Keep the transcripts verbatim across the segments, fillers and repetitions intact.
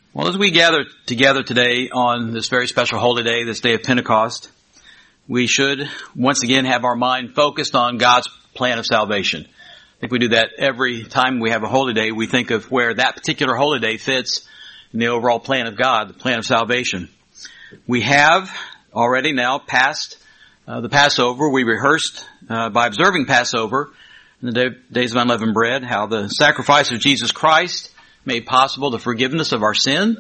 Well, as we gather together today on this very special holy day, this day of Pentecost, we should once again have our mind focused on God's plan of salvation. I think we do that every time we have a holy day. We think of where that particular holy day fits in the overall plan of God, the plan of salvation. We have already now passed uh, the Passover. We rehearsed uh, by observing Passover in the day, days of unleavened bread, how the sacrifice of Jesus Christ made possible the forgiveness of our sin.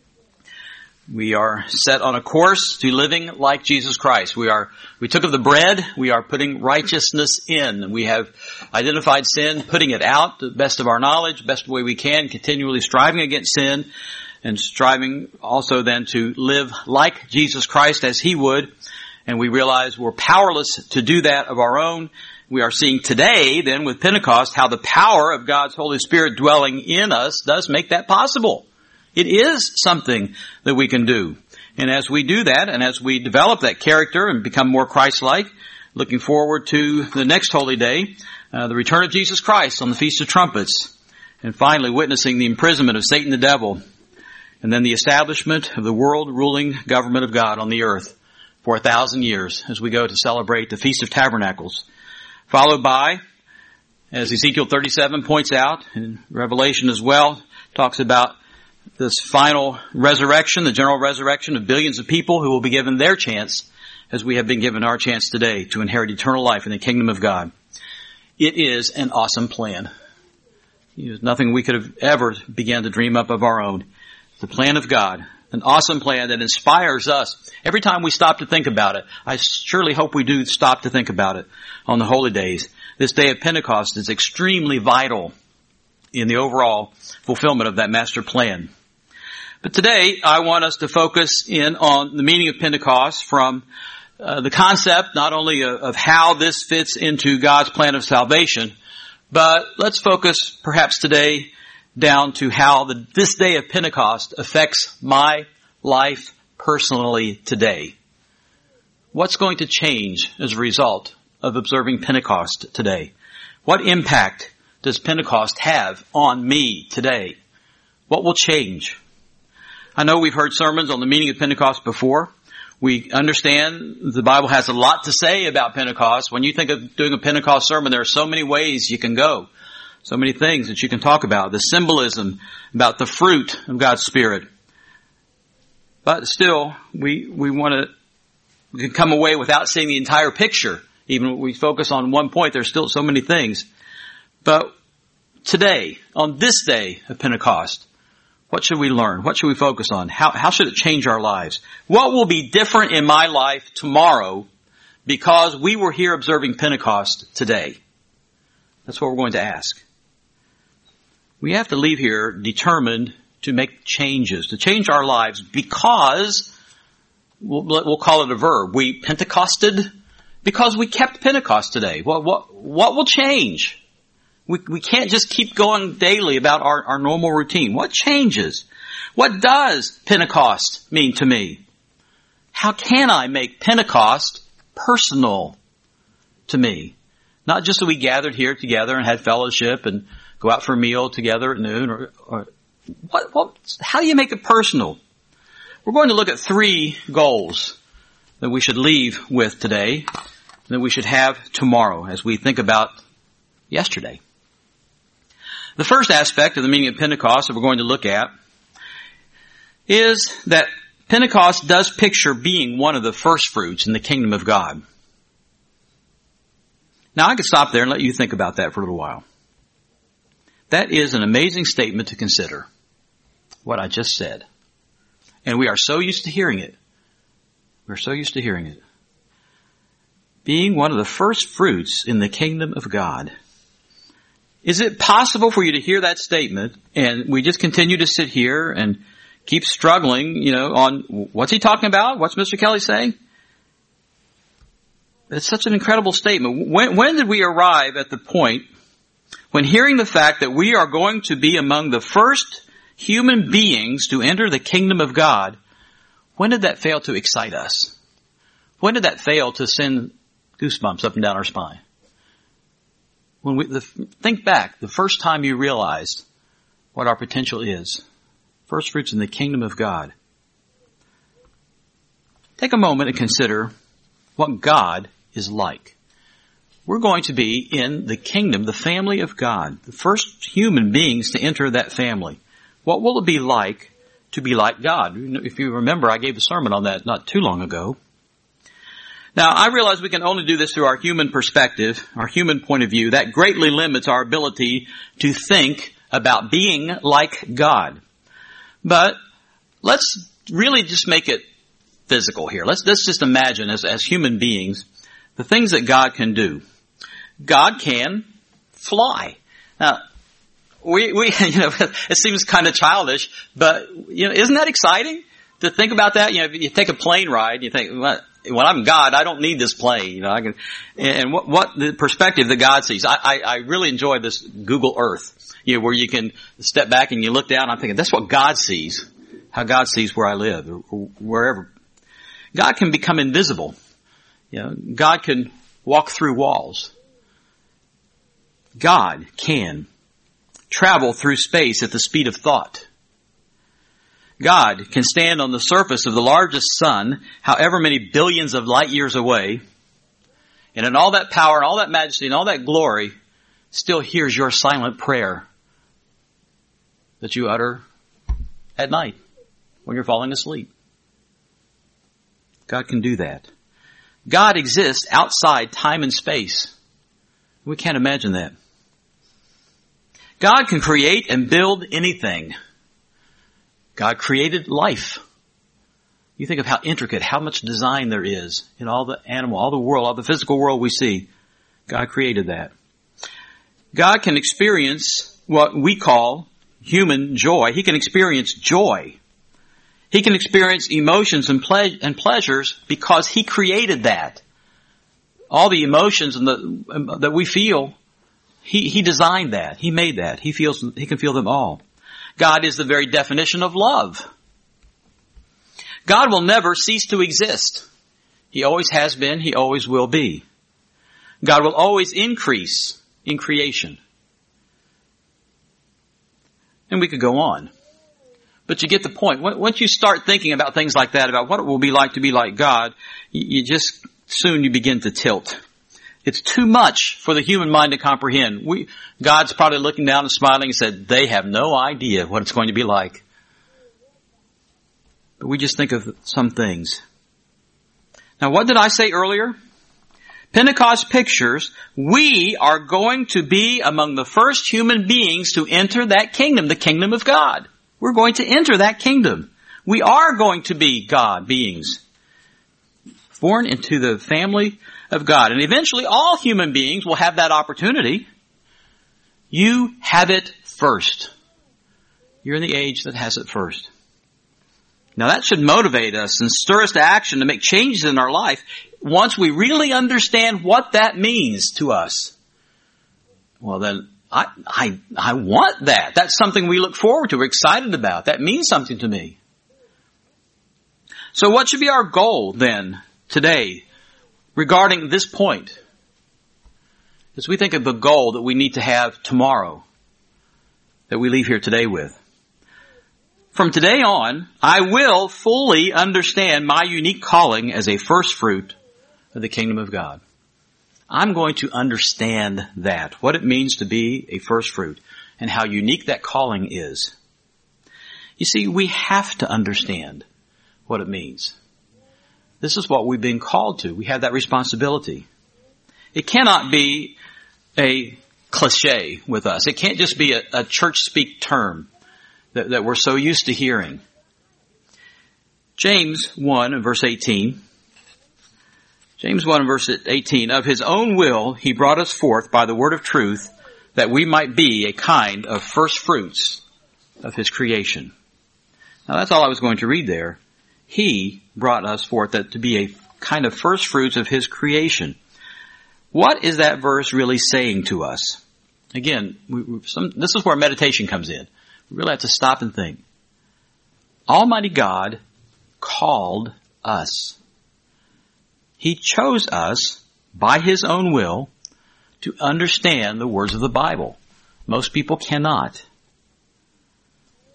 We are set on a course to living like Jesus Christ. We are, we took of the bread, we are putting righteousness in. We have identified sin, putting it out to the best of our knowledge, best way we can, continually striving against sin, and striving also then to live like Jesus Christ as He would. And we realize we're powerless to do that of our own. We are seeing today, then, with Pentecost, how the power of God's Holy Spirit dwelling in us does make that possible. It is something that we can do. And as we do that, and as we develop that character and become more Christ-like, looking forward to the next holy day, uh, the return of Jesus Christ on the Feast of Trumpets, and finally witnessing the imprisonment of Satan the devil, and then the establishment of the world-ruling government of God on the earth for a thousand years as we go to celebrate the Feast of Tabernacles. Followed by, as Ezekiel thirty-seven points out, and Revelation as well, talks about this final resurrection, the general resurrection of billions of people who will be given their chance, as we have been given our chance today, to inherit eternal life in the kingdom of God. It is an awesome plan. There's nothing we could have ever began to dream up of our own. The plan of God. An awesome plan that inspires us. Every time we stop to think about it, I surely hope we do stop to think about it on the holy days. This day of Pentecost is extremely vital in the overall fulfillment of that master plan. But today, I want us to focus in on the meaning of Pentecost from uh, the concept not only of, of how this fits into God's plan of salvation, but let's focus perhaps today down to how the, this day of Pentecost affects my life personally today. What's going to change as a result of observing Pentecost today? What impact does Pentecost have on me today? What will change? I know we've heard sermons on the meaning of Pentecost before. We understand the Bible has a lot to say about Pentecost. When you think of doing a Pentecost sermon, there are so many ways you can go. So many things that you can talk about. The symbolism about the fruit of God's Spirit. But still, we, we want to, we can come away without seeing the entire picture. Even when we focus on one point, there's still so many things. But today, on this day of Pentecost, what should we learn? What should we focus on? How, how should it change our lives? What will be different in my life tomorrow because we were here observing Pentecost today? That's what we're going to ask. We have to leave here determined to make changes, to change our lives because, we'll, we'll call it a verb, we Pentecosted because we kept Pentecost today. What, what, what will change? We, we can't just keep going daily about our, our normal routine. What changes? What does Pentecost mean to me? How can I make Pentecost personal to me? Not just that we gathered here together and had fellowship and go out for a meal together at noon, or, or what, what, how do you make it personal? We're going to look at three goals that we should leave with today, that we should have tomorrow as we think about yesterday. The first aspect of the meaning of Pentecost that we're going to look at is that Pentecost does picture being one of the first fruits in the kingdom of God. Now, I could stop there and let you think about that for a little while. That is an amazing statement to consider, what I just said. And we are so used to hearing it. We're so used to hearing it. Being one of the first fruits in the kingdom of God. Is it possible for you to hear that statement and we just continue to sit here and keep struggling, you know, on what's he talking about? What's Mister Kelly saying? It's such an incredible statement. When, when did we arrive at the point when hearing the fact that we are going to be among the first human beings to enter the kingdom of God, when did that fail to excite us? When did that fail to send goosebumps up and down our spine? When we the, think back, the first time you realized what our potential is First fruits in the kingdom of God. Take a moment and consider what God is like. We're going to be in the kingdom, the family of God, the first human beings to enter that family. What will it be like to be like God? If you remember, I gave a sermon on that not too long ago. Now, I realize we can only do this through our human perspective, our human point of view. That greatly limits our ability to think about being like God. But let's really just make it physical here. Let's, let's just imagine as, as human beings, the things that God can do. God can fly. Now, we, we, you know, it seems kind of childish, but, you know, isn't that exciting to think about that? You know, you take a plane ride, you think, well, when I'm God, I don't need this plane, you know, I can, and what, what the perspective that God sees. I, I, I really enjoy this Google Earth, you know, where you can step back and you look down. I'm thinking, that's what God sees, how God sees where I live or, or wherever. God can become invisible. You know, God can walk through walls. God can travel through space at the speed of thought. God can stand on the surface of the largest sun, however many billions of light years away, and in all that power and all that majesty and all that glory, still hears your silent prayer that you utter at night when you're falling asleep. God can do that. God exists outside time and space. We can't imagine that. God can create and build anything. God created life. You think of how intricate, how much design there is in all the animal, all the world, all the physical world we see. God created that. God can experience what we call human joy. He can experience joy. He can experience emotions and, ple- and pleasures because He created that. All the emotions and the, that we feel, He, He designed that. He made that. He feels, He can feel them all. God is the very definition of love. God will never cease to exist. He always has been. He always will be. God will always increase in creation. And we could go on. But you get the point. Once you start thinking about things like that, about what it will be like to be like God, you just, soon you begin to tilt. It's too much for the human mind to comprehend. We, God's probably looking down and smiling and said, they have no idea what it's going to be like. But we just think of some things. Now, what did I say earlier? Pentecost pictures, we are going to be among the first human beings to enter that kingdom, the kingdom of God. We're going to enter that kingdom. We are going to be God beings, born into the family of God. And eventually all human beings will have that opportunity. You have it first. You're in the age that has it first. Now that should motivate us and stir us to action to make changes in our life once we really understand what that means to us. Well then, I, I, I want that. That's something we look forward to. We're excited about. That means something to me. So what should be our goal then today regarding this point? As we think of the goal that we need to have tomorrow, that we leave here today with. From today on, I will fully understand my unique calling as a first fruit of the kingdom of God. I'm going to understand that, what it means to be a first fruit, and how unique that calling is. You see, we have to understand what it means. This is what we've been called to. We have that responsibility. It cannot be a cliche with us. It can't just be a, a church speak term that, that we're so used to hearing. James one and verse eighteen. James one and verse eighteen. Of His own will He brought us forth by the word of truth, that we might be a kind of first fruits of His creation. Now that's all I was going to read there. He brought us forth that to be a kind of first fruits of His creation. What is that verse really saying to us? Again, we, we, some, this is where meditation comes in. We really have to stop and think. Almighty God called us. He chose us by His own will to understand the words of the Bible. Most people cannot.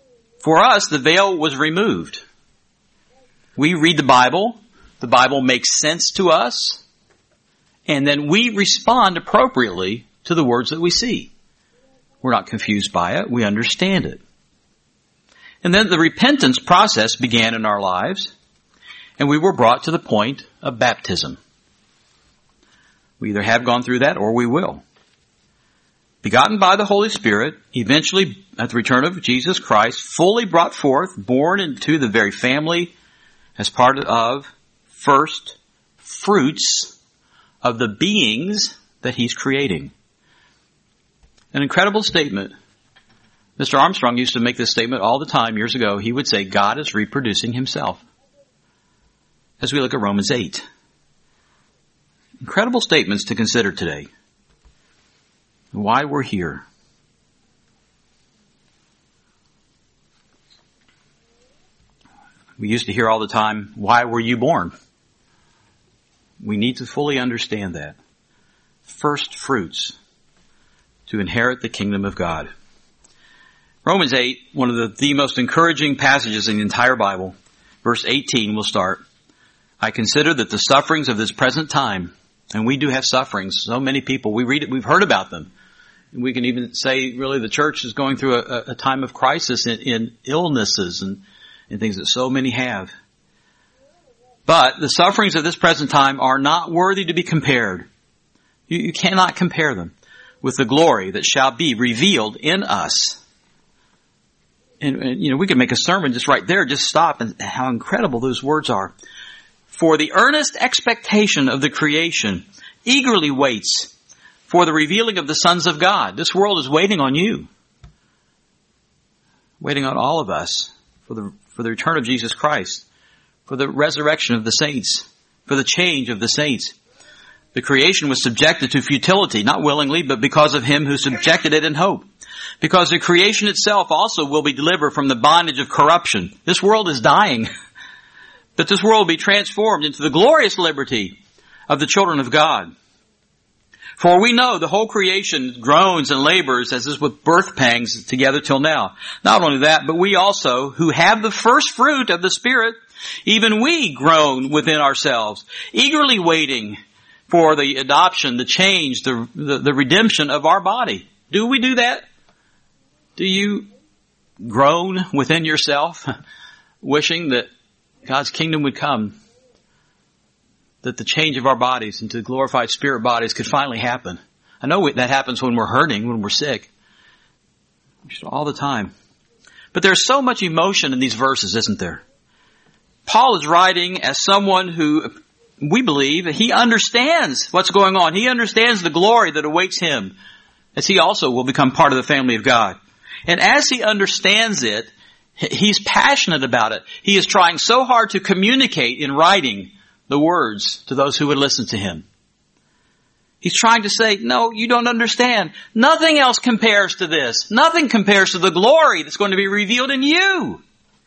For us, the veil was removed. We read the Bible, the Bible makes sense to us, and then we respond appropriately to the words that we see. We're not confused by it, we understand it. And then the repentance process began in our lives, and we were brought to the point of baptism. We either have gone through that or we will. Begotten by the Holy Spirit, eventually at the return of Jesus Christ, fully brought forth, born into the very family as part of first fruits of the beings that He's creating. An incredible statement. Mister Armstrong used to make this statement all the time years ago. He would say, God is reproducing Himself. As we look at Romans eight. Incredible statements to consider today. Why we're here. We used to hear all the time, why were you born? We need to fully understand that. First fruits to inherit the kingdom of God. Romans eight, one of the, the most encouraging passages in the entire Bible. Verse eighteen will start. I consider that the sufferings of this present time, and we do have sufferings, so many people, we read it, we've heard about them. We can even say, really, the church is going through a, a time of crisis in, in illnesses and, and things that so many have. But the sufferings of this present time are not worthy to be compared. You, you cannot compare them with the glory that shall be revealed in us. And, and, you know, we could make a sermon just right there, just stop, and how incredible those words are. For the earnest expectation of the creation eagerly waits for the revealing of the sons of God. This world is waiting on you. Waiting on all of us for the, for the return of Jesus Christ. For the resurrection of the saints. For the change of the saints. The creation was subjected to futility, not willingly, but because of Him who subjected it in hope. Because the creation itself also will be delivered from the bondage of corruption. This world is dying. But this world will be transformed into the glorious liberty of the children of God. For we know the whole creation groans and labors as is with birth pangs together till now. Not only that, but we also, who have the first fruit of the Spirit, even we groan within ourselves, eagerly waiting for the adoption, the change, the, the, the redemption of our body. Do we do that? Do you groan within yourself, wishing that God's kingdom would come? That the change of our bodies into glorified spirit bodies could finally happen. I know that happens when we're hurting, when we're sick. All the time. But there's so much emotion in these verses, isn't there? Paul is writing as someone who, we believe, he understands what's going on. He understands the glory that awaits him, as he also will become part of the family of God. And as he understands it, he's passionate about it. He is trying so hard to communicate in writing the words to those who would listen to him. He's trying to say, no, you don't understand. Nothing else compares to this. Nothing compares to the glory that's going to be revealed in you.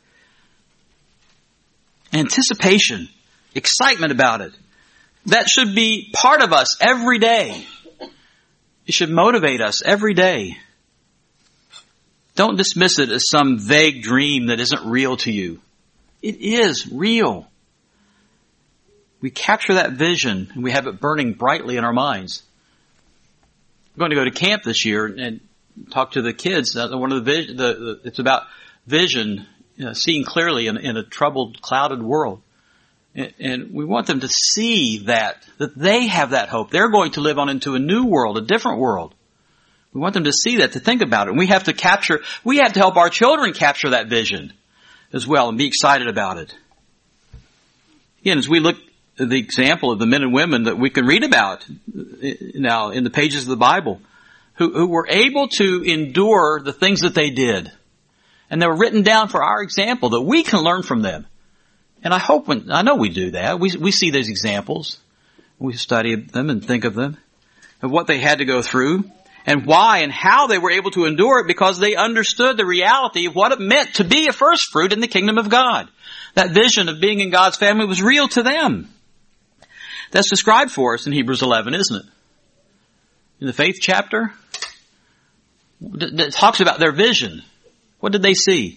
Anticipation, excitement about it. That should be part of us every day. It should motivate us every day. Don't dismiss it as some vague dream that isn't real to you. It is real. We capture that vision and we have it burning brightly in our minds. I'm going to go to camp this year and talk to the kids. One of the, vision, the, the it's about vision, you know, seeing clearly in, in a troubled, clouded world. And, and we want them to see that, that they have that hope. They're going to live on into a new world, a different world. We want them to see that, to think about it. And we have to capture, we have to help our children capture that vision as well and be excited about it. Again, as we look at the example of the men and women that we can read about now in the pages of the Bible, who, who were able to endure the things that they did. And they were written down for our example that we can learn from them. And I hope when, I know we do that. We, we see these examples. We study them and think of them, of what they had to go through and why and how they were able to endure it, because they understood the reality of what it meant to be a first fruit in the kingdom of God. That vision of being in God's family was real to them. That's described for us in Hebrews eleven, isn't it? In the faith chapter, it talks about their vision. What did they see?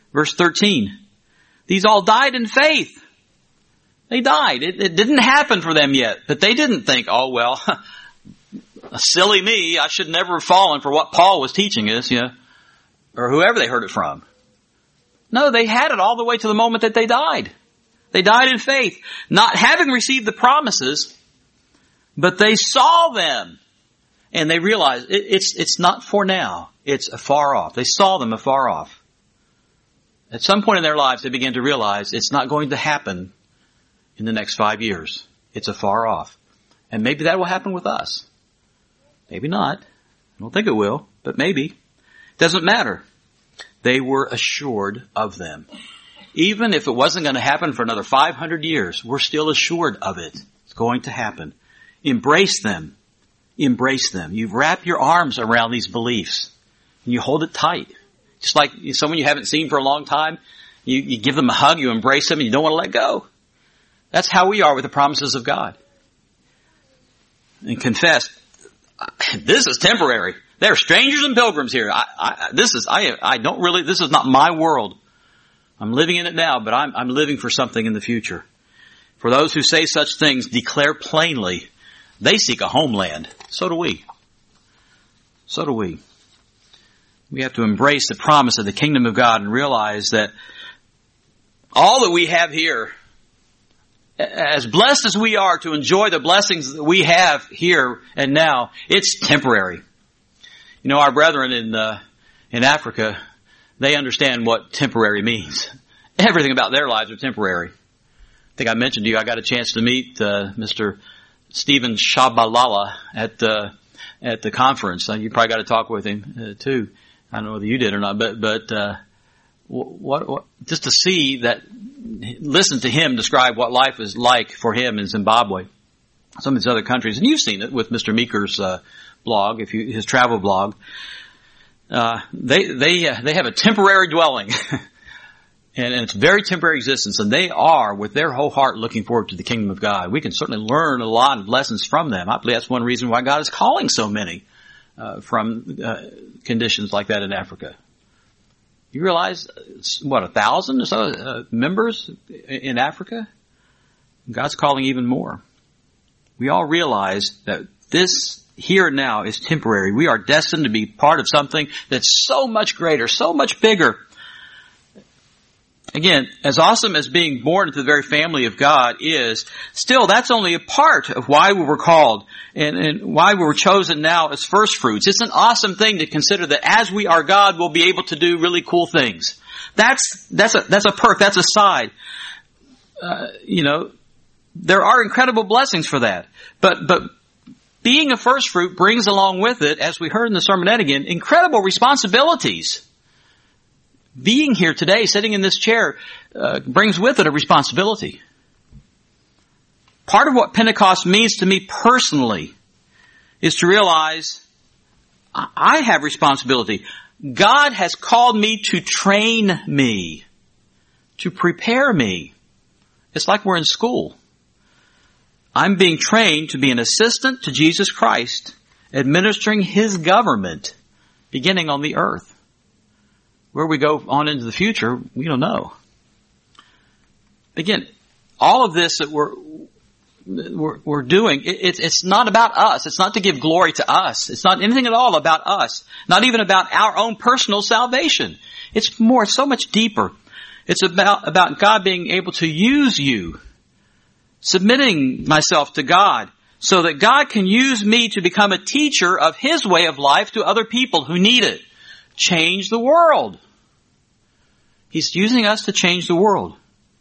Verse thirteen. These all died in faith. They died. It, it didn't happen for them yet, but they didn't think, oh, well, silly me. I should never have fallen for what Paul was teaching us, you know, or whoever they heard it from. No, they had it all the way to the moment that they died. They died in faith, not having received the promises, but they saw them and they realized it, it's, it's not for now. It's afar off. They saw them afar off. At some point in their lives, they began to realize it's not going to happen in the next five years. It's afar off. And maybe that will happen with us. Maybe not. I don't think it will, but maybe. Doesn't matter. They were assured of them. Even if it wasn't going to happen for another five hundred years, we're still assured of it. It's going to happen. Embrace them. Embrace them. You wrap your arms around these beliefs and you hold it tight. Just like someone you haven't seen for a long time, you, you give them a hug, you embrace them, and you don't want to let go. That's how we are with the promises of God. And confess, this is temporary. There are strangers and pilgrims here. I, I, this is, I, I don't really, this is not my world. I'm living in it now, but I'm, I'm living for something in the future. For those who say such things, declare plainly, they seek a homeland. So do we. So do we. We have to embrace the promise of the kingdom of God and realize that all that we have here, as blessed as we are to enjoy the blessings that we have here and now, it's temporary. You know, our brethren in uh, in Africa, they understand what temporary means. Everything about their lives are temporary. I think I mentioned to you, I got a chance to meet uh, Mister Stephen Shabalala at uh, at the conference. Uh, you probably got to talk with him uh, too. I don't know whether you did or not, but but uh, what, what just to see that, listen to him describe what life is like for him in Zimbabwe, some of these other countries, and you've seen it with Mister Meeker's uh, blog, if you his travel blog. Uh, they they uh, they have a temporary dwelling, and, and it's very temporary existence, and they are with their whole heart looking forward to the kingdom of God. We can certainly learn a lot of lessons from them. I believe that's one reason why God is calling so many. Uh, from uh, conditions like that in Africa. You realize, what, a thousand or so uh, members in Africa? God's calling even more. We all realize that this here and now is temporary. We are destined to be part of something that's so much greater, so much bigger. Again, as awesome as being born into the very family of God is, still that's only a part of why we were called and, and why we were chosen now as first fruits. It's an awesome thing to consider that as we are God, we'll be able to do really cool things. That's, that's a, that's a perk, that's a side. Uh, you know, there are incredible blessings for that. But, but being a first fruit brings along with it, as we heard in the sermonette again, incredible responsibilities. Being here today, sitting in this chair, uh, brings with it a responsibility. Part of what Pentecost means to me personally is to realize I have responsibility. God has called me to train me, to prepare me. It's like we're in school. I'm being trained to be an assistant to Jesus Christ, administering His government, beginning on the earth. Where we go on into the future, we don't know. Again, all of this that we're we're, we're doing, it, it's it's not about us. It's not to give glory to us. It's not anything at all about us. Not even about our own personal salvation. It's more, it's so much deeper. It's about about God being able to use you, submitting myself to God, so that God can use me to become a teacher of His way of life to other people who need it. Change the world. He's using us to change the world.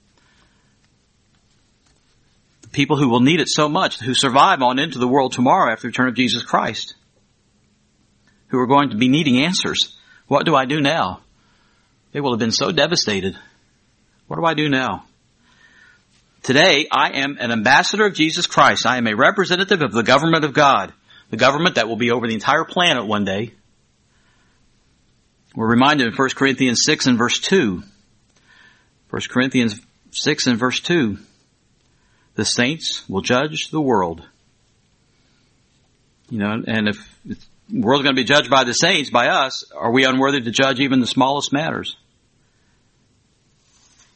The people who will need it so much, who survive on into the world tomorrow after the return of Jesus Christ, who are going to be needing answers. What do I do now? They will have been so devastated. What do I do now? Today, I am an ambassador of Jesus Christ. I am a representative of the government of God, the government that will be over the entire planet one day. We're reminded in First Corinthians six and verse two. First Corinthians six and verse two. The saints will judge the world. You know, and if the world's going to be judged by the saints, by us, are we unworthy to judge even the smallest matters?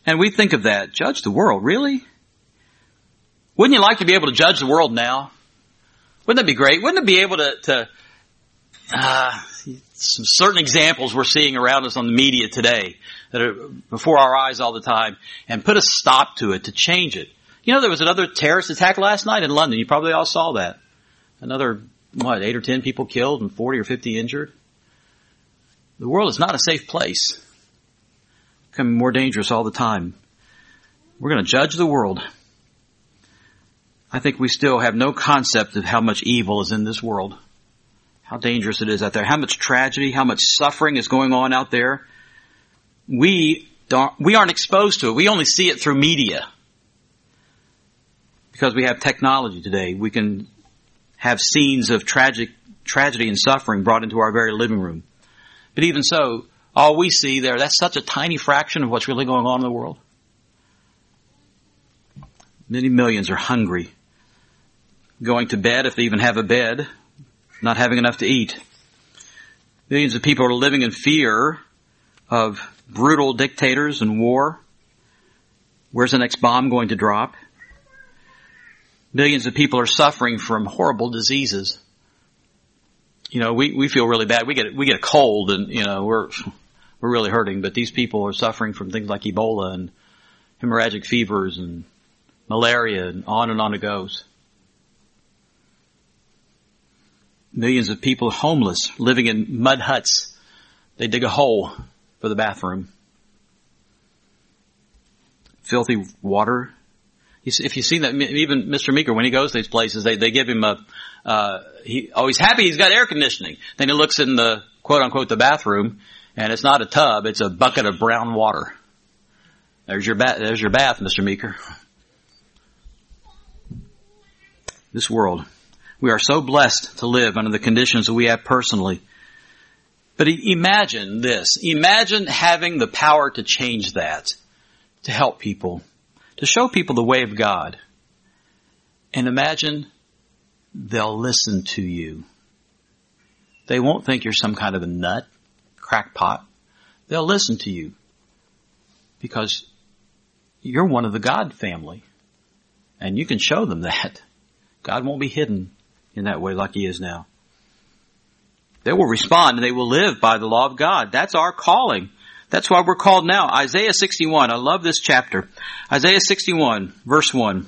And we think of that. Judge the world, really? Wouldn't you like to be able to judge the world now? Wouldn't that be great? Wouldn't it be able to, to uh, some certain examples we're seeing around us on the media today that are before our eyes all the time, and put a stop to it, to change it. You know, there was another terrorist attack last night in London. You probably all saw that. Another, what, eight or ten people killed and forty or fifty injured. The world is not a safe place. Becoming more dangerous all the time. We're going to judge the world. I think we still have no concept of how much evil is in this world. How dangerous it is out there. How much tragedy, how much suffering is going on out there. We don't, we aren't exposed to it. We only see it through media. Because we have technology today. We can have scenes of tragic, tragedy and suffering brought into our very living room. But even so, all we see there, that's such a tiny fraction of what's really going on in the world. Many millions are hungry. Going to bed, if they even have a bed, not having enough to eat. Millions of people are living in fear of brutal dictators and war. Where's the next bomb going to drop? Millions of people are suffering from horrible diseases. You know, we, we feel really bad. We get, we get a cold and, you know, we're, we're really hurting, but these people are suffering from things like Ebola and hemorrhagic fevers and malaria and on and on it goes. Millions of people homeless, living in mud huts. They dig a hole for the bathroom. Filthy water. If you've seen that, even Mister Meeker, when he goes to these places, they, they give him a, uh, he, oh, he's happy he's got air conditioning. Then he looks in the, quote unquote, the bathroom, and it's not a tub, it's a bucket of brown water. There's your bath, there's your bath, Mister Meeker. This world. We are so blessed to live under the conditions that we have personally. But imagine this. Imagine having the power to change that, to help people, to show people the way of God. And imagine they'll listen to you. They won't think you're some kind of a nut, crackpot. They'll listen to you because you're one of the God family. And you can show them that. God won't be hidden in that way like he is now. They will respond and they will live by the law of God. That's our calling. That's why we're called now. Isaiah sixty-one. I love this chapter. Isaiah sixty-one, verse one.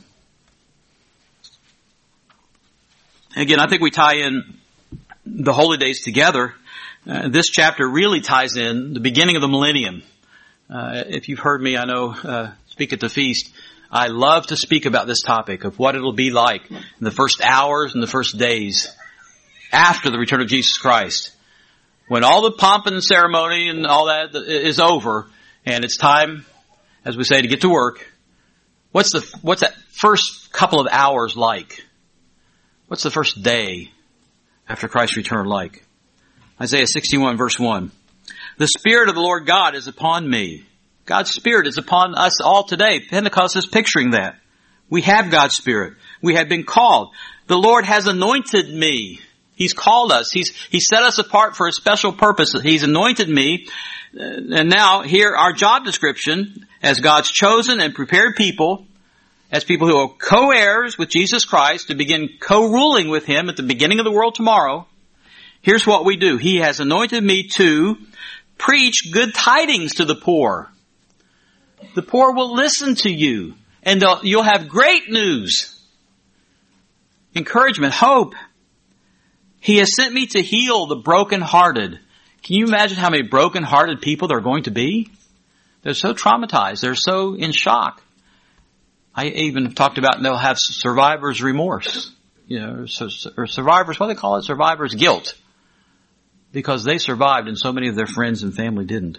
Again, I think we tie in the holy days together. Uh, this chapter really ties in the beginning of the millennium. Uh, if you've heard me, I know, uh, speak at the feast, I love to speak about this topic of what it'll be like in the first hours and the first days after the return of Jesus Christ. When all the pomp and ceremony and all that is over and it's time, as we say, to get to work, what's the, what's that first couple of hours like? What's the first day after Christ's return like? Isaiah sixty-one verse one. The Spirit of the Lord God is upon me. God's Spirit is upon us all today. Pentecost is picturing that. We have God's Spirit. We have been called. The Lord has anointed me. He's called us. He's, He set us apart for a special purpose. He's anointed me. And now here our job description as God's chosen and prepared people, as people who are co-heirs with Jesus Christ to begin co-ruling with Him at the beginning of the world tomorrow. Here's what we do. He has anointed me to preach good tidings to the poor. The poor will listen to you and you'll have great news, encouragement, hope. He has sent me to heal the brokenhearted. Can you imagine how many brokenhearted people there are going to be? They're so traumatized. They're so in shock. I even talked about they'll have survivor's remorse. You know, or survivor's, what do they call it? Survivor's guilt. Because they survived and so many of their friends and family didn't.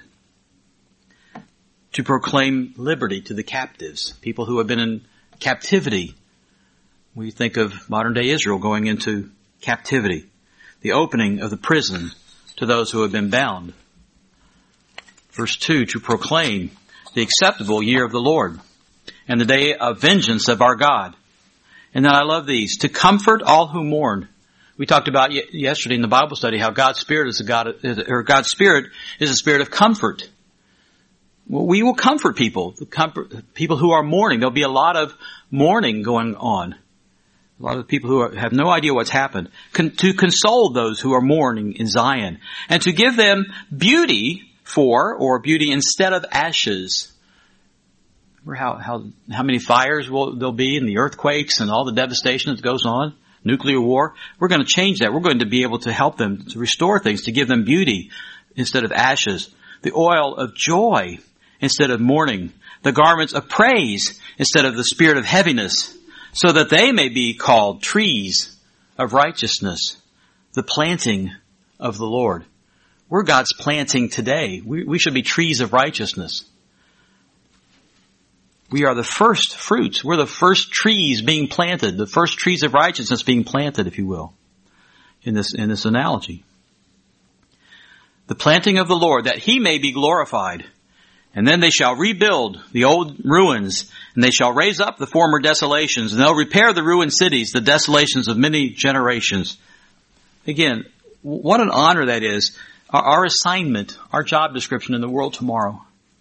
To proclaim liberty to the captives, people who have been in captivity. We think of modern day Israel going into captivity. The opening of the prison to those who have been bound. Verse two, to proclaim the acceptable year of the Lord and the day of vengeance of our God. And then I love these, to comfort all who mourn. We talked about yesterday in the Bible study how God's Spirit is a God, or God's Spirit is a spirit of comfort. Well, we will comfort people, the comfort, people who are mourning. There'll be a lot of mourning going on. A lot of people who are, have no idea what's happened. Con- to console those who are mourning in Zion. And to give them beauty for, or beauty instead of ashes. Remember how, how, how many fires will there'll be and the earthquakes and all the devastation that goes on? Nuclear war. We're going to change that. We're going to be able to help them to restore things, to give them beauty instead of ashes. The oil of joy instead of mourning. The garments of praise instead of the spirit of heaviness. So that they may be called trees of righteousness. The planting of the Lord. We're God's planting today. We, we should be trees of righteousness. We are the first fruits. We're the first trees being planted. The first trees of righteousness being planted, if you will. In this, in this analogy. The planting of the Lord, that He may be glorified. And then they shall rebuild the old ruins, and they shall raise up the former desolations, and they'll repair the ruined cities, the desolations of many generations. Again, what an honor that is. Our, our assignment, our job description in the world tomorrow.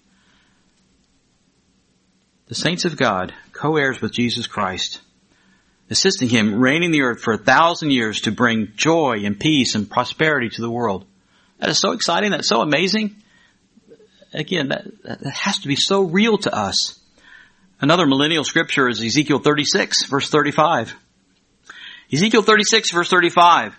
The saints of God, co-heirs with Jesus Christ, assisting Him, reigning the earth for a thousand years to bring joy and peace and prosperity to the world. That is so exciting. That's so amazing. Again, that, that has to be so real to us. Another millennial scripture is Ezekiel thirty-six, verse thirty-five. Ezekiel thirty-six, verse thirty-five.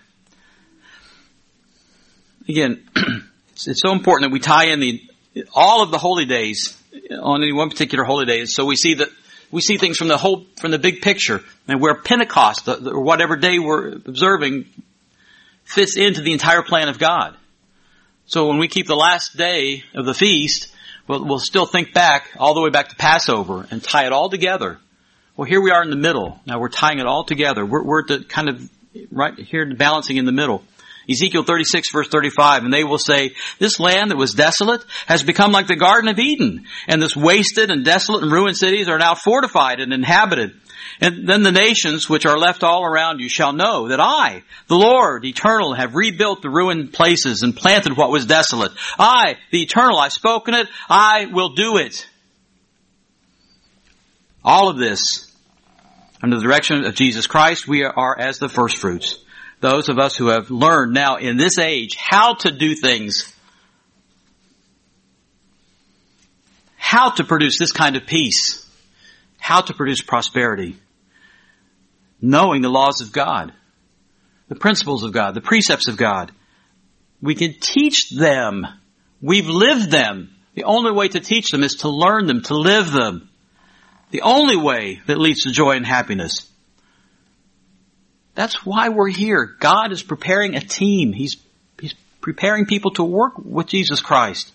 Again, it's, it's so important that we tie in the all of the holy days on any one particular holy day, so we see that we see things from the whole from the big picture, and where Pentecost or whatever day we're observing fits into the entire plan of God. So when we keep the last day of the feast, we'll, we'll still think back all the way back to Passover and tie it all together. Well, here we are in the middle. Now we're tying it all together. We're, we're at the kind of right here balancing in the middle. Ezekiel thirty-six verse thirty-five, and they will say, this land that was desolate has become like the Garden of Eden, and this wasted and desolate and ruined cities are now fortified and inhabited. And then the nations which are left all around you shall know that I, the Lord, eternal, have rebuilt the ruined places and planted what was desolate. I, the eternal, I've spoken it, I will do it. All of this, under the direction of Jesus Christ, we are as the first fruits. Those of us who have learned now in this age how to do things, how to produce this kind of peace, how to produce prosperity, knowing the laws of God, the principles of God, the precepts of God. We can teach them. We've lived them. The only way to teach them is to learn them, to live them. The only way that leads to joy and happiness. That's why we're here. God is preparing a team. He's, He's preparing people to work with Jesus Christ.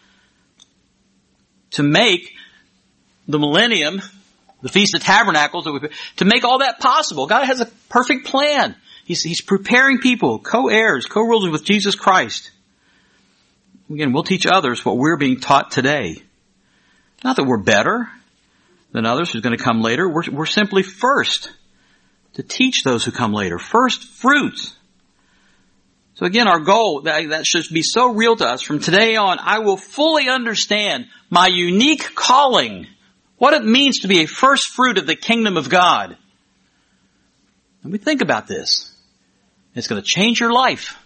To make the millennium, the Feast of Tabernacles, to make all that possible. God has a perfect plan. He's, he's preparing people, co-heirs, co-rulers with Jesus Christ. Again, we'll teach others what we're being taught today. Not that we're better than others who's going to come later. We're, we're simply first to teach those who come later. First fruits. So again, our goal, that, that should be so real to us. From today on, I will fully understand my unique calling. What it means to be a first fruit of the kingdom of God. And we think about this. It's going to change your life.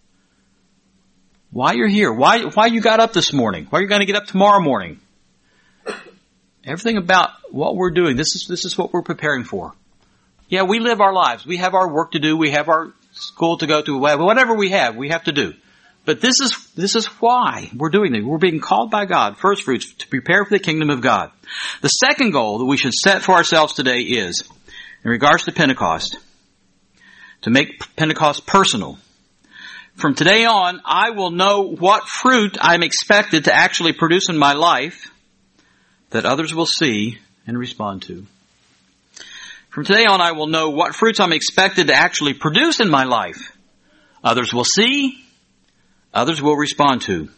Why you're here. Why, why you got up this morning. Why you're going to get up tomorrow morning. Everything about what we're doing. This is, this is what we're preparing for. Yeah, we live our lives. We have our work to do. We have our school to go to. Whatever we have, we have to do. But this is, this is why we're doing this. We're being called by God, first fruits, to prepare for the kingdom of God. The second goal that we should set for ourselves today is, in regards to Pentecost, to make Pentecost personal. From today on, I will know what fruit I'm expected to actually produce in my life that others will see and respond to. From today on, I will know what fruits I'm expected to actually produce in my life. Others will see, others will respond to.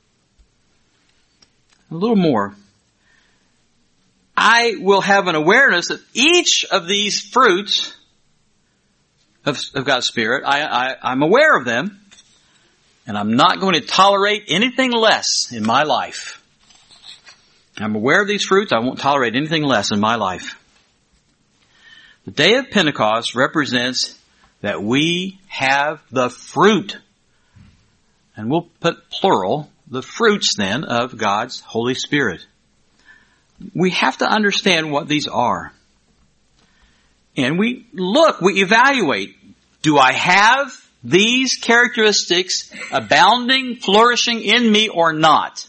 A little more. I will have an awareness that each of these fruits of, of God's Spirit, I, I, I'm aware of them, and I'm not going to tolerate anything less in my life. I'm aware of these fruits. I won't tolerate anything less in my life. The day of Pentecost represents that we have the fruit. And we'll put plural, the fruits then of God's Holy Spirit. We have to understand what these are. And we look, we evaluate. Do I have these characteristics abounding, flourishing in me or not?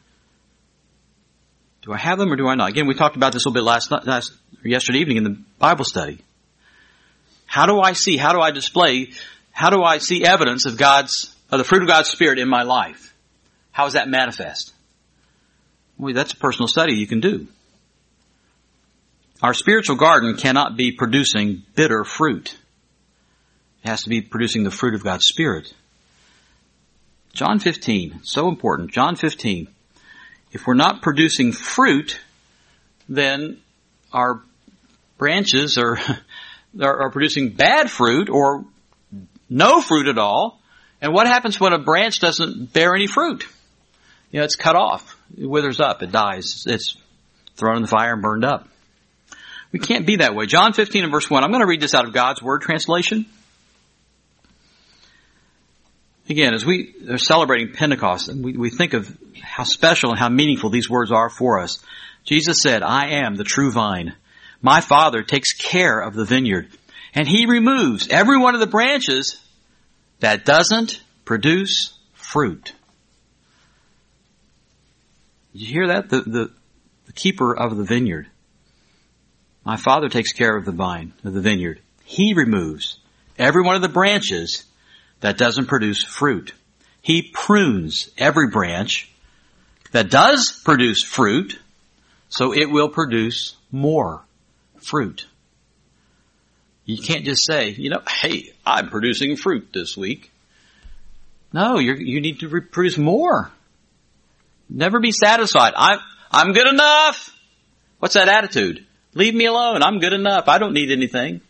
Do I have them or do I not? Again, we talked about this a little bit last, last yesterday evening in the Bible study. How do I see, how do I display, how do I see evidence of God's, of the fruit of God's Spirit in my life? How is that manifest? Well, that's a personal study you can do. Our spiritual garden cannot be producing bitter fruit. It has to be producing the fruit of God's Spirit. John fifteen, so important. John fifteen. If we're not producing fruit, then our branches are, are, are producing bad fruit or no fruit at all. And what happens when a branch doesn't bear any fruit? You know, it's cut off. It withers up. It dies. It's thrown in the fire and burned up. We can't be that way. John fifteen and verse one. I'm going to read this out of God's Word translation. Again, as we are celebrating Pentecost, and we, we think of how special and how meaningful these words are for us. Jesus said, I am the true vine. My Father takes care of the vineyard, and He removes every one of the branches that doesn't produce fruit. Did you hear that? The, the, the keeper of the vineyard. My Father takes care of the vine, of the vineyard. He removes every one of the branches that doesn't produce fruit. He prunes every branch that does produce fruit, so it will produce more fruit. You can't just say, you know, hey, I'm producing fruit this week. No, you're, you need to produce more. Never be satisfied. I'm, I'm good enough. What's that attitude? Leave me alone. I'm good enough. I don't need anything.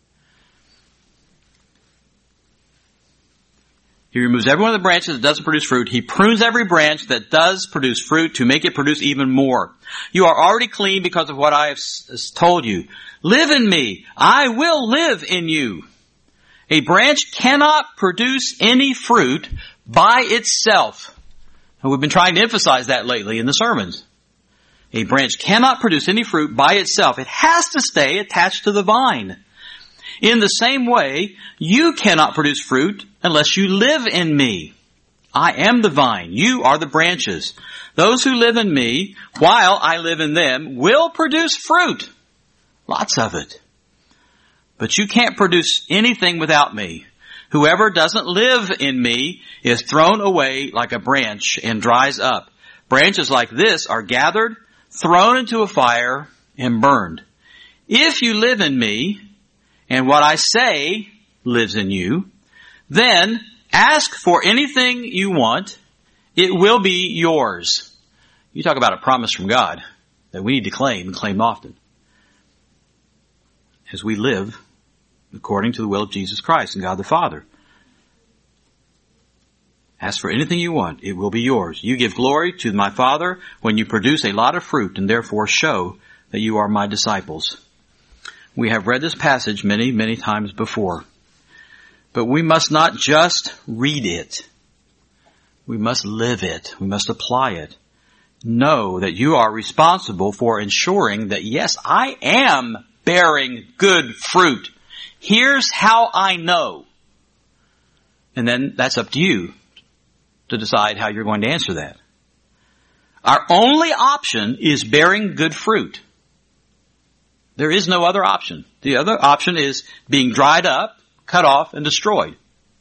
He removes every one of the branches that doesn't produce fruit. He prunes every branch that does produce fruit to make it produce even more. You are already clean because of what I have told you. Live in me. I will live in you. A branch cannot produce any fruit by itself. And we've been trying to emphasize that lately in the sermons. A branch cannot produce any fruit by itself. It has to stay attached to the vine. In the same way, you cannot produce fruit unless you live in me. I am the vine. You are the branches. Those who live in me, while I live in them, will produce fruit. Lots of it. But you can't produce anything without me. Whoever doesn't live in me is thrown away like a branch and dries up. Branches like this are gathered, thrown into a fire, and burned. If you live in me, and what I say lives in you, then ask for anything you want. It will be yours. You talk about a promise from God that we need to claim and claim often. As we live according to the will of Jesus Christ and God the Father. Ask for anything you want. It will be yours. You give glory to my Father when you produce a lot of fruit and therefore show that you are my disciples. We have read this passage many, many times before. But we must not just read it. We must live it. We must apply it. Know that you are responsible for ensuring that, yes, I am bearing good fruit. Here's how I know. And then that's up to you to decide how you're going to answer that. Our only option is bearing good fruit. There is no other option. The other option is being dried up, cut off, and destroyed.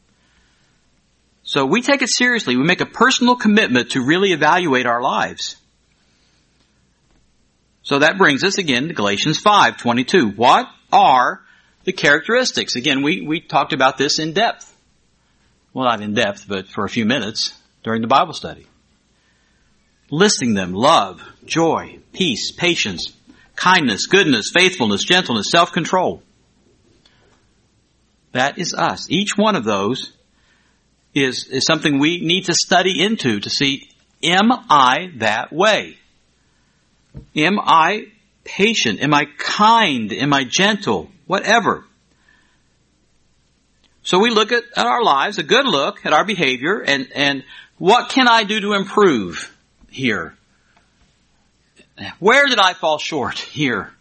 So we take it seriously. We make a personal commitment to really evaluate our lives. So that brings us again to Galatians five twenty-two. What are the characteristics? Again, we, we talked about this in depth. Well, not in depth, but for a few minutes during the Bible study. Listing them: love, joy, peace, patience, kindness, goodness, faithfulness, gentleness, self-control. That is us. Each one of those is, is something we need to study into to see, am I that way? Am I patient? Am I kind? Am I gentle? Whatever. So we look at, at our lives, a good look at our behavior, and, and what can I do to improve here? Where did I fall short here?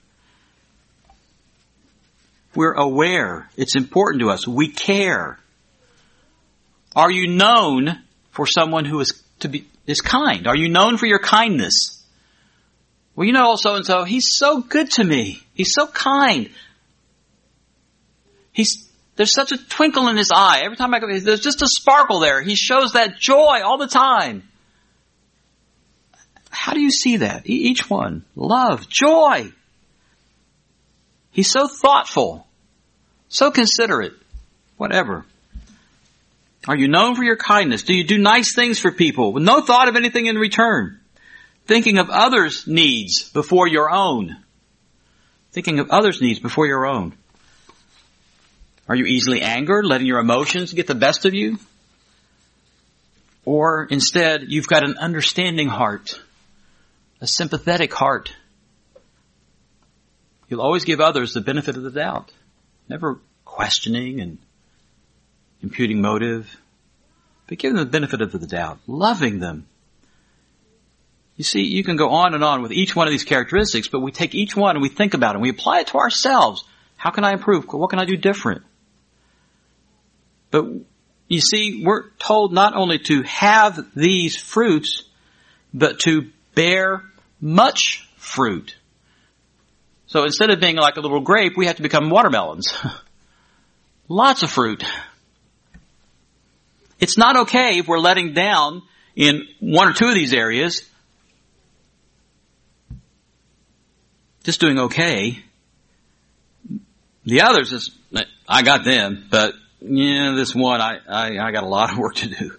We're aware. It's important to us. We care. Are you known for someone who is to be is kind? Are you known for your kindness? Well, you know, so and so, he's so good to me. He's so kind. He's there's such a twinkle in his eye. Every time I go, there's just a sparkle there. He shows that joy all the time. How do you see that? Each one. Love, joy. He's so thoughtful, so considerate, whatever. Are you known for your kindness? Do you do nice things for people with no thought of anything in return? Thinking of others' needs before your own. Thinking of others' needs before your own. Are you easily angered, letting your emotions get the best of you? Or instead, you've got an understanding heart, a sympathetic heart. You'll always give others the benefit of the doubt, never questioning and imputing motive, but give them the benefit of the doubt, loving them. You see, you can go on and on with each one of these characteristics, but we take each one and we think about it and we apply it to ourselves. How can I improve? What can I do different? But you see, we're told not only to have these fruits, but to bear much fruit. So instead of being like a little grape, we have to become watermelons. Lots of fruit. It's not okay if we're letting down in one or two of these areas. Just doing okay. The others is, I got them, but yeah, this one, I, I, I got a lot of work to do.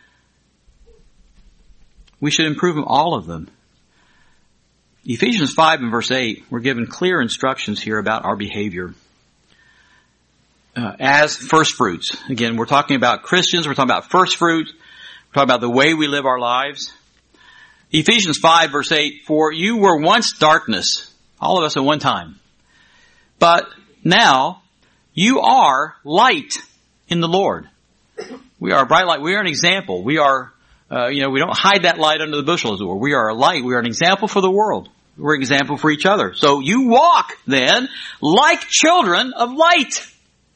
We should improve all of them. Ephesians five and verse eight, we're given clear instructions here about our behavior. Uh, as first fruits. Again, we're talking about Christians, we're talking about first fruit, we're talking about the way we live our lives. Ephesians five verse eight, for you were once darkness, all of us at one time. But now you are light in the Lord. We are a bright light. We are an example. We are, uh, you know, we don't hide that light under the bushel, as it were. We are a light. We are an example for the world. We're an example for each other. So you walk then like children of light.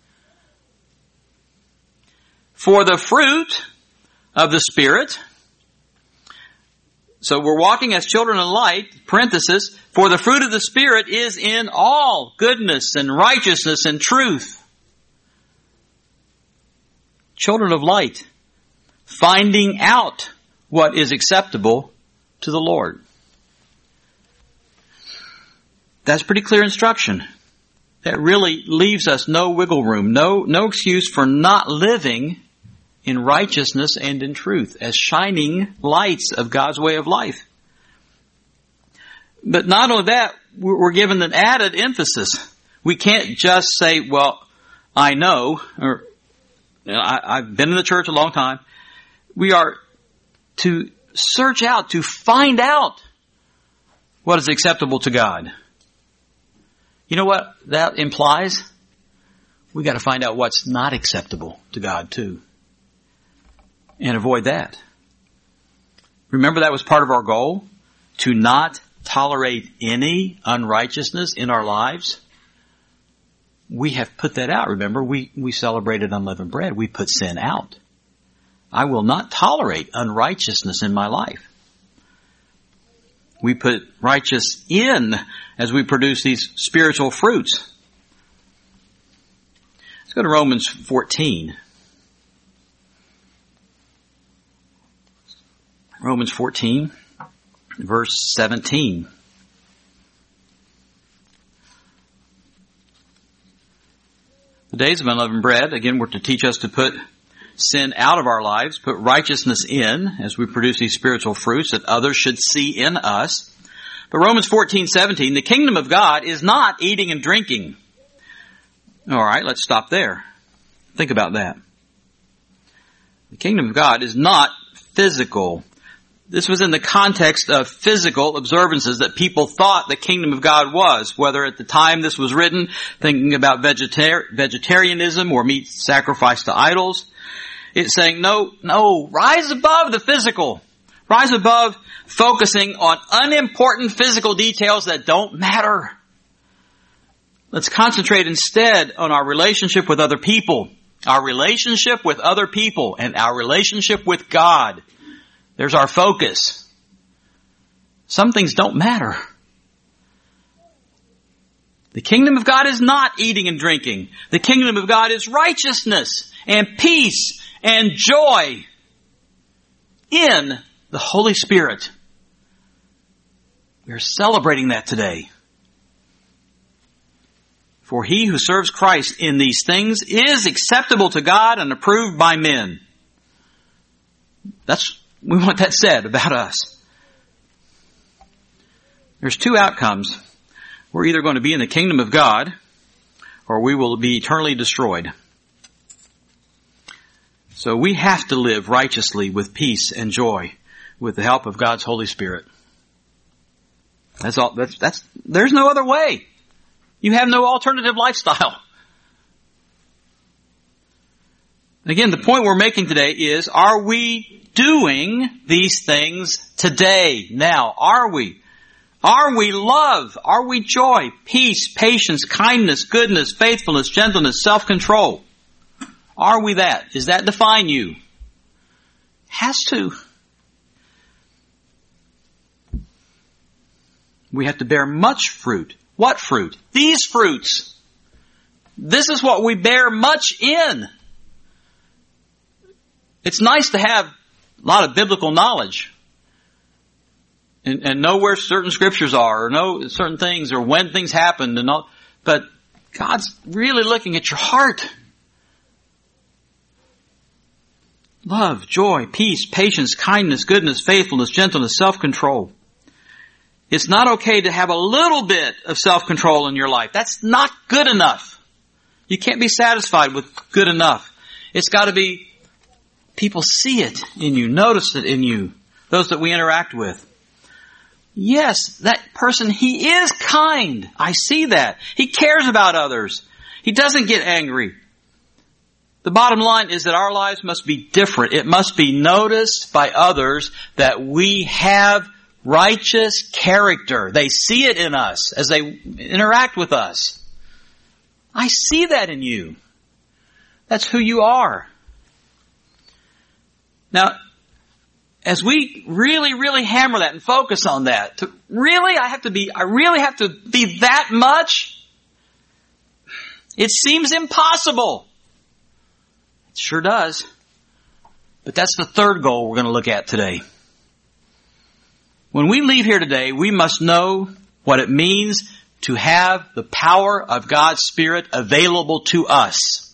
For the fruit of the Spirit. So we're walking as children of light, parenthesis, for the fruit of the Spirit is in all goodness and righteousness and truth. Children of light, finding out what is acceptable to the Lord. That's pretty clear instruction. That really leaves us no wiggle room, no, no excuse for not living in righteousness and in truth as shining lights of God's way of life. But not only that, we're given an added emphasis. We can't just say, well, I know, or you know, I, I've been in the church a long time. We are to search out, to find out what is acceptable to God. You know what that implies? We got to find out what's not acceptable to God too. And avoid that. Remember that was part of our goal? To not tolerate any unrighteousness in our lives. We have put that out. Remember, we, we celebrated unleavened bread. We put sin out. I will not tolerate unrighteousness in my life. We put righteous in as we produce these spiritual fruits. Let's go to Romans fourteen. Romans fourteen, verse seventeen. The days of unleavened bread, again, were to teach us to put sin out of our lives, put righteousness in as we produce these spiritual fruits that others should see in us. But Romans fourteen seventeen, the kingdom of God is not eating and drinking. All right, let's stop there. Think about that. The kingdom of God is not physical. this was in the context of physical observances that people thought the kingdom of God was, whether at the time this was written, thinking about vegetar- vegetarianism or meat sacrificed to idols. It's saying, no, no, rise above the physical. Rise above focusing on unimportant physical details that don't matter. Let's concentrate instead on our relationship with other people, our relationship with other people, and our relationship with God. There's our focus. Some things don't matter. The kingdom of God is not eating and drinking. The kingdom of God is righteousness and peace and joy in the Holy Spirit. We're celebrating that today. For he who serves Christ in these things is acceptable to God and approved by men. That's, we want that said about us. There's two outcomes. We're either going to be in the kingdom of God or we will be eternally destroyed. So we have to live righteously with peace and joy with the help of God's Holy Spirit. That's all, that's, that's, there's no other way. You have no alternative lifestyle. Again, the point we're making today is, are we doing these things today? Now, are we? Are we love? Are we joy, peace, patience, kindness, goodness, faithfulness, gentleness, self-control? Are we that? Does that define you? Has to. We have to bear much fruit. What fruit? These fruits. This is what we bear much in. It's nice to have a lot of biblical knowledge and, and know where certain scriptures are, or know certain things, or when things happened, and all. But God's really looking at your heart. Love, joy, peace, patience, kindness, goodness, faithfulness, gentleness, self-control. It's not okay to have a little bit of self-control in your life. That's not good enough. You can't be satisfied with good enough. It's got to be, people see it in you, notice it in you, those that we interact with. Yes, that person, he is kind. I see that. He cares about others. He doesn't get angry. The bottom line is that our lives must be different. It must be noticed by others that we have righteous character. They see it in us as they interact with us. I see that in you. That's who you are. Now, as we really, really hammer that and focus on that, to really, I have to be, I really have to be that much? It seems impossible. It sure does. But that's the third goal we're going to look at today. When we leave here today, we must know what it means to have the power of God's Spirit available to us.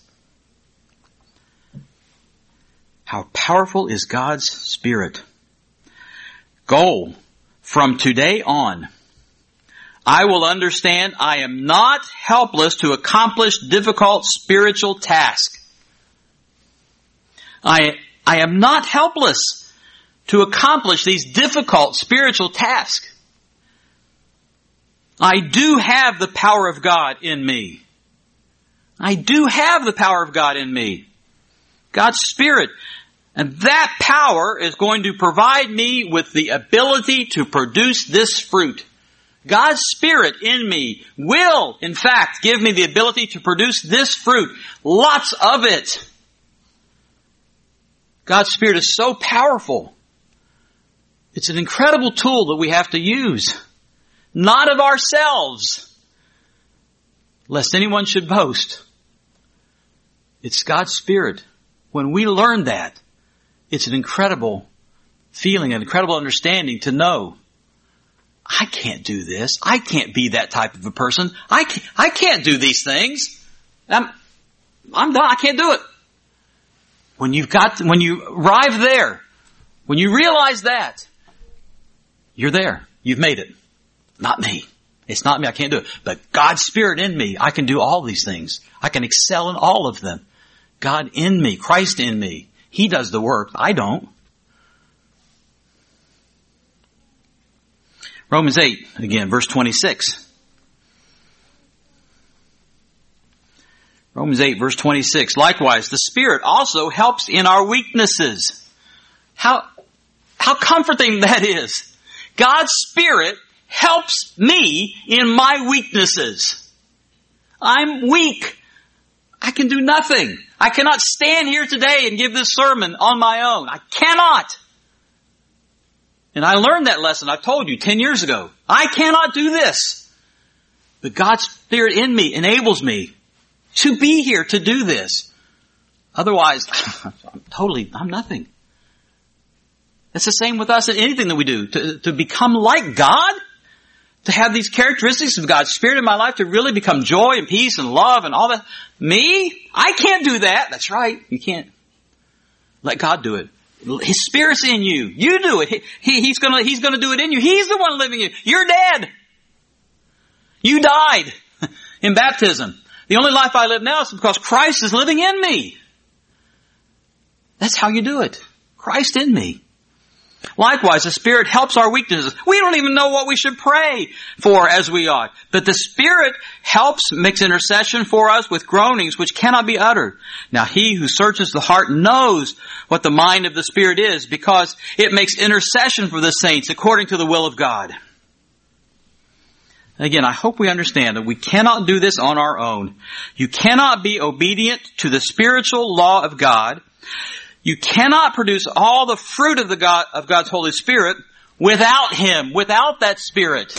How powerful is God's Spirit? Goal: from today on, I will understand I am not helpless to accomplish difficult spiritual tasks. I, I am not helpless to accomplish these difficult spiritual tasks. I do have the power of God in me. I do have the power of God in me. God's Spirit. And that power is going to provide me with the ability to produce this fruit. God's Spirit in me will, in fact, give me the ability to produce this fruit. Lots of it. God's Spirit is so powerful. It's an incredible tool that we have to use. Not of ourselves, lest anyone should boast. It's God's Spirit. When we learn that, it's an incredible feeling, an incredible understanding to know, I can't do this. I can't be that type of a person. I can't, I can't do these things. I'm, I'm done. I can't do it. When you've got, when you arrive there, when you realize that, you're there. You've made it. Not me. It's not me. I can't do it. But God's Spirit in me, I can do all these things. I can excel in all of them. God in me, Christ in me. He does the work. I don't. Romans eight, again, verse twenty-six. Romans eight, verse twenty-six. Likewise, the Spirit also helps in our weaknesses. How, how comforting that is. God's Spirit helps me in my weaknesses. I'm weak. I can do nothing. I cannot stand here today and give this sermon on my own. I cannot. And I learned that lesson, I told you, ten years ago. I cannot do this. But God's Spirit in me enables me to be here to do this. Otherwise, I'm totally, I'm nothing. It's the same with us in anything that we do. To, to become like God, to have these characteristics of God's Spirit in my life, to really become joy and peace and love and all that. Me? I can't do that. That's right. You can't. Let God do it. His Spirit's in you. You do it. He, he, he's gonna, he's gonna do it in you. He's the one living in you. You're dead. You died in baptism. The only life I live now is because Christ is living in me. That's how you do it. Christ in me. Likewise, the Spirit helps our weaknesses. We don't even know what we should pray for as we ought. But the Spirit helps, makes intercession for us with groanings which cannot be uttered. Now he who searches the heart knows what the mind of the Spirit is, because it makes intercession for the saints according to the will of God. Again, I hope we understand that we cannot do this on our own. You cannot be obedient to the spiritual law of God. You cannot produce all the fruit of the God, of God's Holy Spirit without Him, without that Spirit.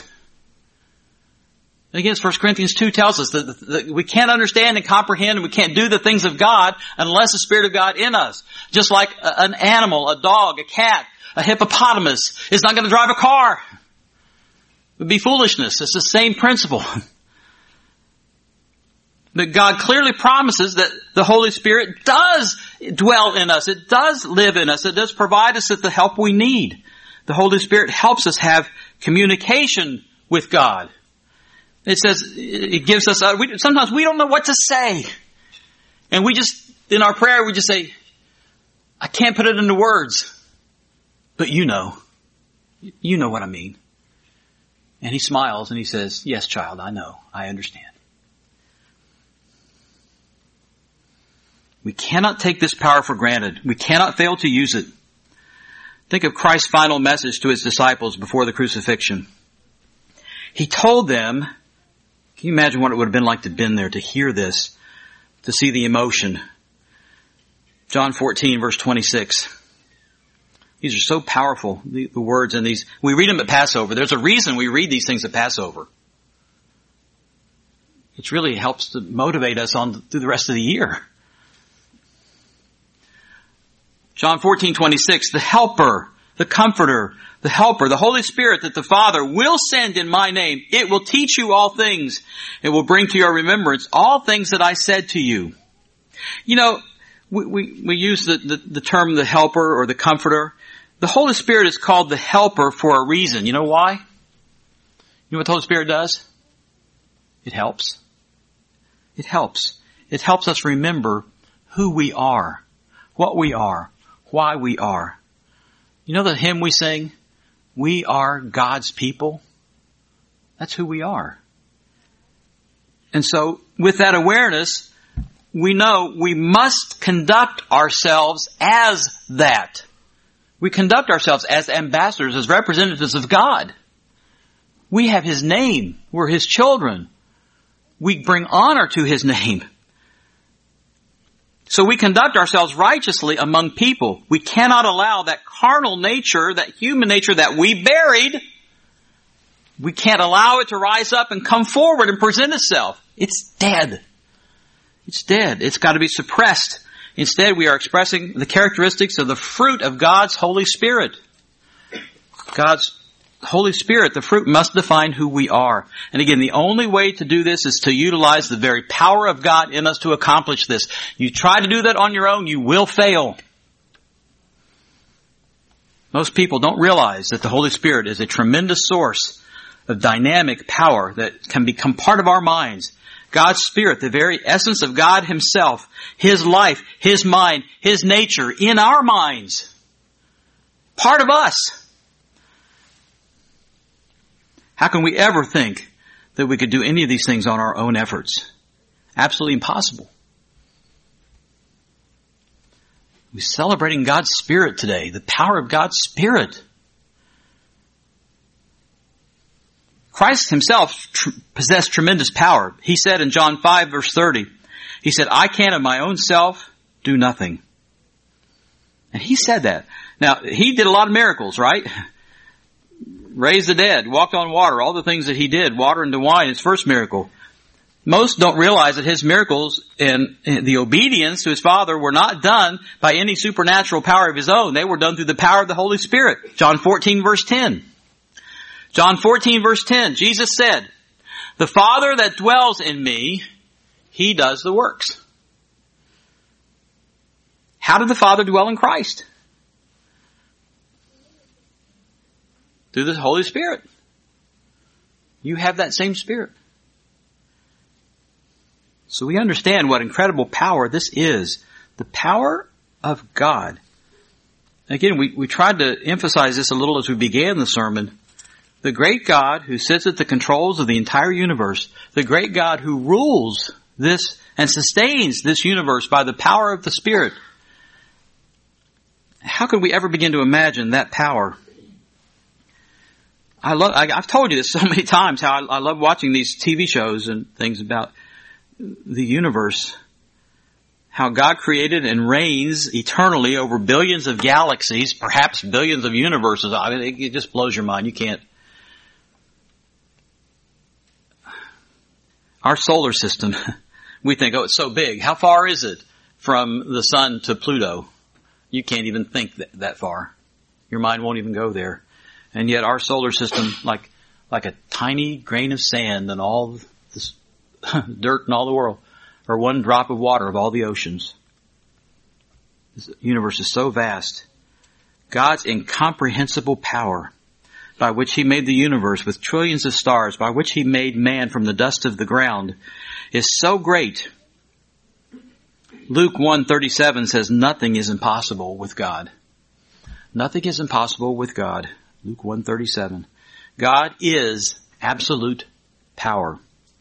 And again, First Corinthians two tells us that, that we can't understand and comprehend and we can't do the things of God unless the Spirit of God in us. Just like an animal, a dog, a cat, a hippopotamus is not going to drive a car. It would be foolishness. It's the same principle. But God clearly promises that the Holy Spirit does dwell in us. It does live in us. It does provide us with the help we need. The Holy Spirit helps us have communication with God. It says, it gives us, uh, we, sometimes we don't know what to say. And we just, in our prayer, we just say, I can't put it into words. But you know. You know what I mean. And He smiles and He says, yes, child, I know. I understand. We cannot take this power for granted. We cannot fail to use it. Think of Christ's final message to His disciples before the crucifixion. He told them, can you imagine what it would have been like to have been there, to hear this, to see the emotion? John fourteen, verse twenty-six. These are so powerful, the, the words in these. We read them at Passover. There's a reason we read these things at Passover. It really helps to motivate us on through the rest of the year. John fourteen, twenty-six, the Helper, the Comforter, the Helper, the Holy Spirit that the Father will send in my name. It will teach you all things. It will bring to your remembrance all things that I said to you. You know, we, we, we use the, the, the term the Helper or the Comforter. The Holy Spirit is called the Helper for a reason. You know why? You know what the Holy Spirit does? It helps. It helps. It helps us remember who we are, what we are, why we are. You know the hymn we sing? We are God's people. That's who we are. And so with that awareness, we know we must conduct ourselves as that. We conduct ourselves as ambassadors, as representatives of God. We have His name. We're His children. We bring honor to His name. So we conduct ourselves righteously among people. We cannot allow that carnal nature, that human nature that we buried, we can't allow it to rise up and come forward and present itself. It's dead. It's dead. It's got to be suppressed. Instead, we are expressing the characteristics of the fruit of God's Holy Spirit. God's Holy Spirit, the fruit, must define who we are. And again, the only way to do this is to utilize the very power of God in us to accomplish this. You try to do that on your own, you will fail. Most people don't realize that the Holy Spirit is a tremendous source of dynamic power that can become part of our minds. God's Spirit, the very essence of God Himself, His life, His mind, His nature in our minds. Part of us. How can we ever think that we could do any of these things on our own efforts? Absolutely impossible. We're celebrating God's Spirit today, the power of God's Spirit. Christ himself tr- possessed tremendous power. He said in John five verse thirty, he said, I can of my own self do nothing. And he said that. Now, he did a lot of miracles, right? Raised the dead, walked on water, all the things that he did, water into wine, his first miracle. Most don't realize that his miracles and the obedience to his Father were not done by any supernatural power of his own. They were done through the power of the Holy Spirit. John fourteen verse ten. John fourteen verse ten, Jesus said, the Father that dwells in me, he does the works. How did the Father dwell in Christ? Through the Holy Spirit. You have that same Spirit. So we understand what incredible power this is. The power of God. Again, we, we tried to emphasize this a little as we began the sermon. The great God who sits at the controls of the entire universe. The great God who rules this and sustains this universe by the power of the Spirit. How could we ever begin to imagine that power? I love, I, I've told you this so many times, how I, I love watching these T V shows and things about the universe. How God created and reigns eternally over billions of galaxies, perhaps billions of universes. I mean, it, it just blows your mind. You can't. Our solar system, we think, oh, it's so big. How far is it from the sun to Pluto? You can't even think that, that far. Your mind won't even go there. And yet our solar system, like like a tiny grain of sand and all this dirt in all the world, or one drop of water of all the oceans. This universe is so vast. God's incomprehensible power, by which he made the universe with trillions of stars, by which he made man from the dust of the ground, is so great. Luke one thirty-seven says nothing is impossible with God. Nothing is impossible with God. Luke one thirty-seven. God is absolute power.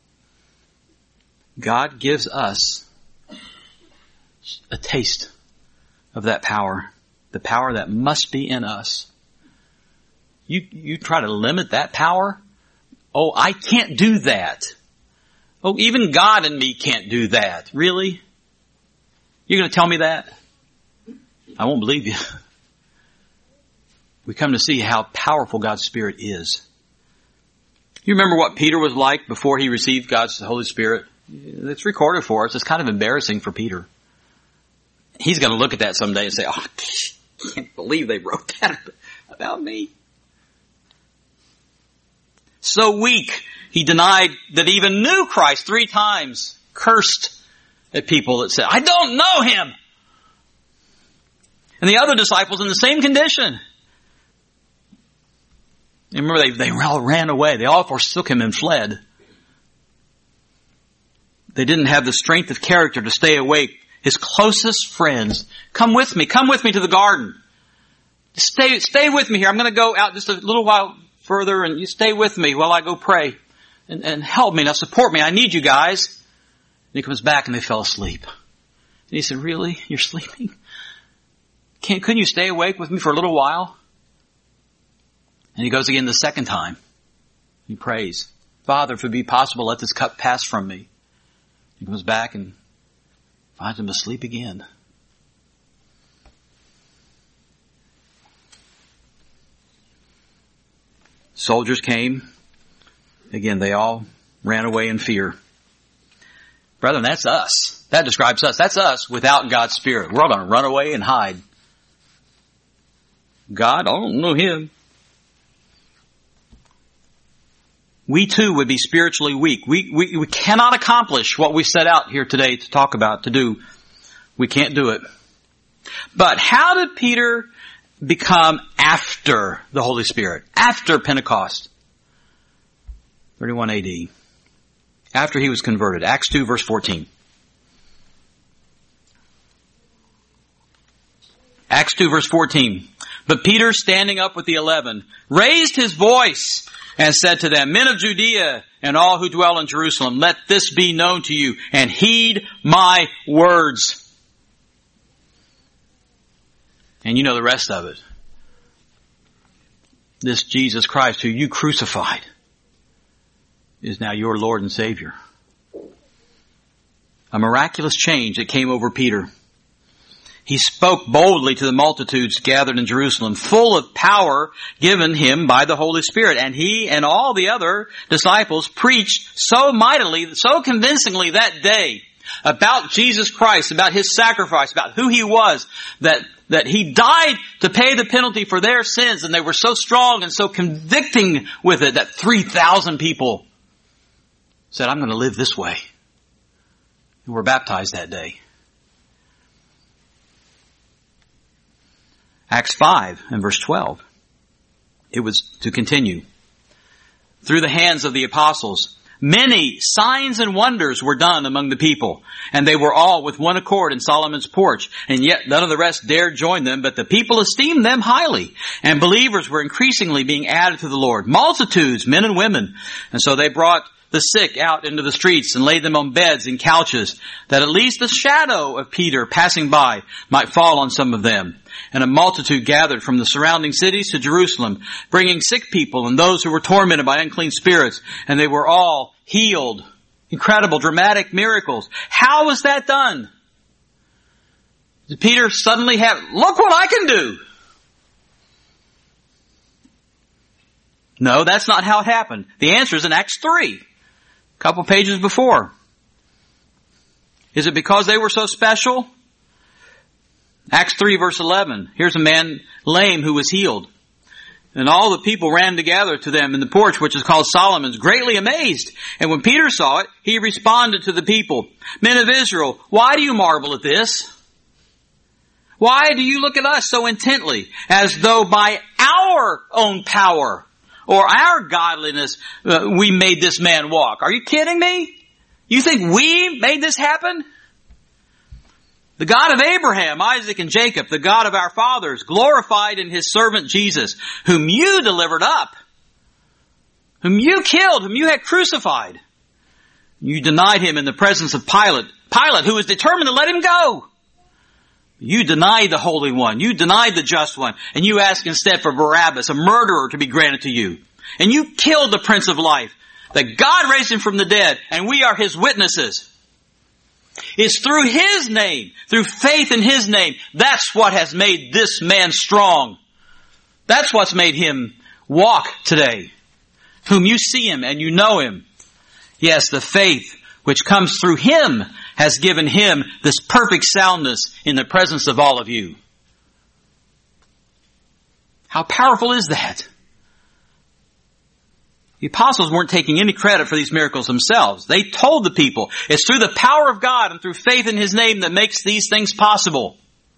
God gives us a taste of that power. The power that must be in us. You, you try to limit that power? Oh, I can't do that. Oh, even God and me can't do that. Really? You're going to tell me that? I won't believe you. We come to see how powerful God's Spirit is. You remember what Peter was like before he received God's Holy Spirit? It's recorded for us. It's kind of embarrassing for Peter. He's going to look at that someday and say, oh, I can't believe they wrote that about me. So weak, he denied that he even knew Christ three times, cursed at people that said, I don't know him. And the other disciples in the same condition. And remember, they, they all ran away. They all forsook him and fled. They didn't have the strength of character to stay awake. His closest friends, come with me, come with me to the garden. Stay, stay with me here. I'm going to go out just a little while further and you stay with me while I go pray and, and help me. Now support me. I need you guys. And he comes back and they fell asleep. And he said, really? You're sleeping? Can't, couldn't you stay awake with me for a little while? And he goes again the second time. He prays, Father, if it be possible, let this cup pass from me. He comes back and finds him asleep again. Soldiers came. Again, they all ran away in fear. Brethren, that's us. That describes us. That's us without God's Spirit. We're all going to run away and hide. God, I don't know him. We too would be spiritually weak. We, we, we cannot accomplish what we set out here today to talk about, to do. We can't do it. But how did Peter become after the Holy Spirit? After Pentecost? thirty-one A D. After he was converted. Acts two verse fourteen. Acts two verse fourteen. But Peter, standing up with the eleven, raised his voice and said to them, Men of Judea and all who dwell in Jerusalem, let this be known to you, and heed my words. And you know the rest of it. This Jesus Christ, who you crucified, is now your Lord and Savior. A miraculous change that came over Peter. He spoke boldly to the multitudes gathered in Jerusalem, full of power given him by the Holy Spirit. And he and all the other disciples preached so mightily, so convincingly that day about Jesus Christ, about his sacrifice, about who he was, that, that he died to pay the penalty for their sins. And they were so strong and so convicting with it that three thousand people said, I'm going to live this way. And were baptized that day. Acts five and verse twelve. It was to continue. Through the hands of the apostles, many signs and wonders were done among the people, and they were all with one accord in Solomon's porch, and yet none of the rest dared join them, but the people esteemed them highly, and believers were increasingly being added to the Lord, multitudes, men and women. And so they brought the sick out into the streets and laid them on beds and couches, that at least the shadow of Peter passing by might fall on some of them. And a multitude gathered from the surrounding cities to Jerusalem, bringing sick people and those who were tormented by unclean spirits, and they were all healed. Incredible, dramatic miracles. How was that done? Did Peter suddenly have, look what I can do? No, that's not how it happened. The answer is in Acts three. A couple pages before. Is it because they were so special? Acts three verse eleven. Here's a man lame who was healed. And all the people ran together to them in the porch, which is called Solomon's, greatly amazed. And when Peter saw it, he responded to the people, Men of Israel, why do you marvel at this? Why do you look at us so intently, as though by our own power or our godliness uh, we made this man walk? Are you kidding me? You think we made this happen? The God of Abraham, Isaac, and Jacob, the God of our fathers, glorified in his servant Jesus, whom you delivered up, whom you killed, whom you had crucified. You denied him in the presence of Pilate, Pilate, who was determined to let him go. You denied the Holy One. You denied the Just One. And you asked instead for Barabbas, a murderer, to be granted to you. And you killed the Prince of Life, that God raised him from the dead, and we are his witnesses. It's through his name, through faith in his name, that's what has made this man strong. That's what's made him walk today. Whom you see him and you know him. Yes, the faith which comes through him has given him this perfect soundness in the presence of all of you. How powerful is that? The apostles weren't taking any credit for these miracles themselves. They told the people, it's through the power of God and through faith in his name that makes these things possible.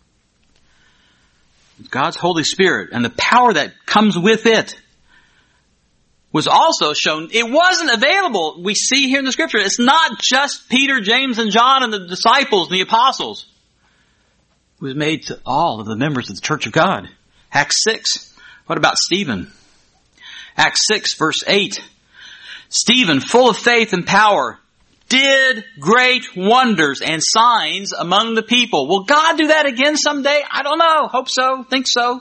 God's Holy Spirit and the power that comes with it was also shown. It wasn't available. We see here in the scripture, it's not just Peter, James, and John and the disciples and the apostles. It was made to all of the members of the church of God. Acts six. What about Stephen? Acts six verse eight. Stephen, full of faith and power, did great wonders and signs among the people. Will God do that again someday? I don't know. Hope so. Think so.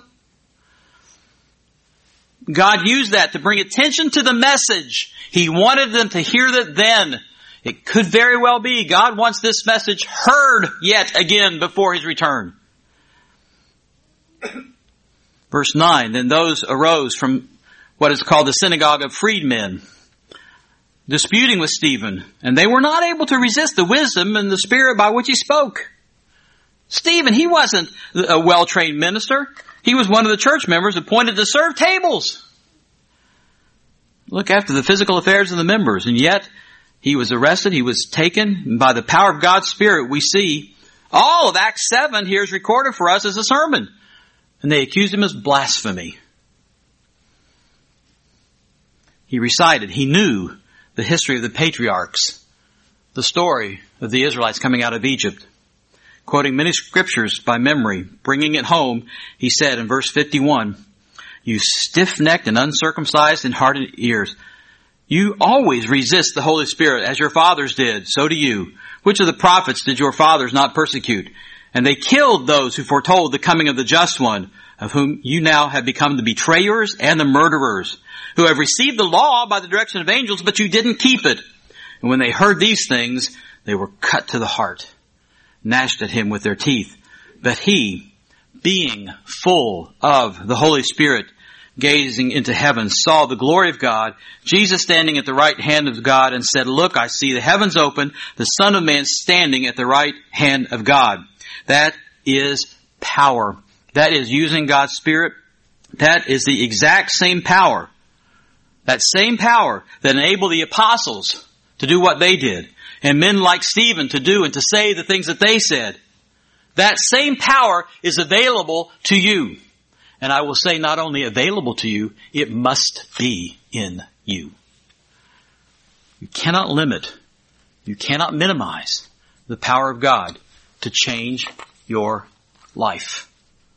God used that to bring attention to the message. He wanted them to hear that then. It could very well be God wants this message heard yet again before his return. Verse nine, then those arose from what is called the synagogue of freedmen, disputing with Stephen, and they were not able to resist the wisdom and the spirit by which he spoke. Stephen, he wasn't a well-trained minister. He was one of the church members appointed to serve tables, look after the physical affairs of the members, and yet he was arrested, he was taken, and by the power of God's Spirit we see all of Acts seven here is recorded for us as a sermon, and they accused him of blasphemy. He recited, he knew the history of the patriarchs, the story of the Israelites coming out of Egypt. Quoting many scriptures by memory, bringing it home, he said in verse fifty-one, You stiff-necked and uncircumcised and hardened ears. You always resist the Holy Spirit as your fathers did. So do you. Which of the prophets did your fathers not persecute? And they killed those who foretold the coming of the just one, of whom you now have become the betrayers and the murderers, who have received the law by the direction of angels, but you didn't keep it. And when they heard these things, they were cut to the heart, gnashed at him with their teeth. But he, being full of the Holy Spirit, gazing into heaven, saw the glory of God, Jesus standing at the right hand of God, and said, Look, I see the heavens open, the Son of Man standing at the right hand of God. That is power. That is using God's Spirit. That is the exact same power. That same power that enabled the apostles to do what they did, and men like Stephen to do and to say the things that they said. That same power is available to you. And I will say not only available to you, it must be in you. You cannot limit, you cannot minimize the power of God to change your life.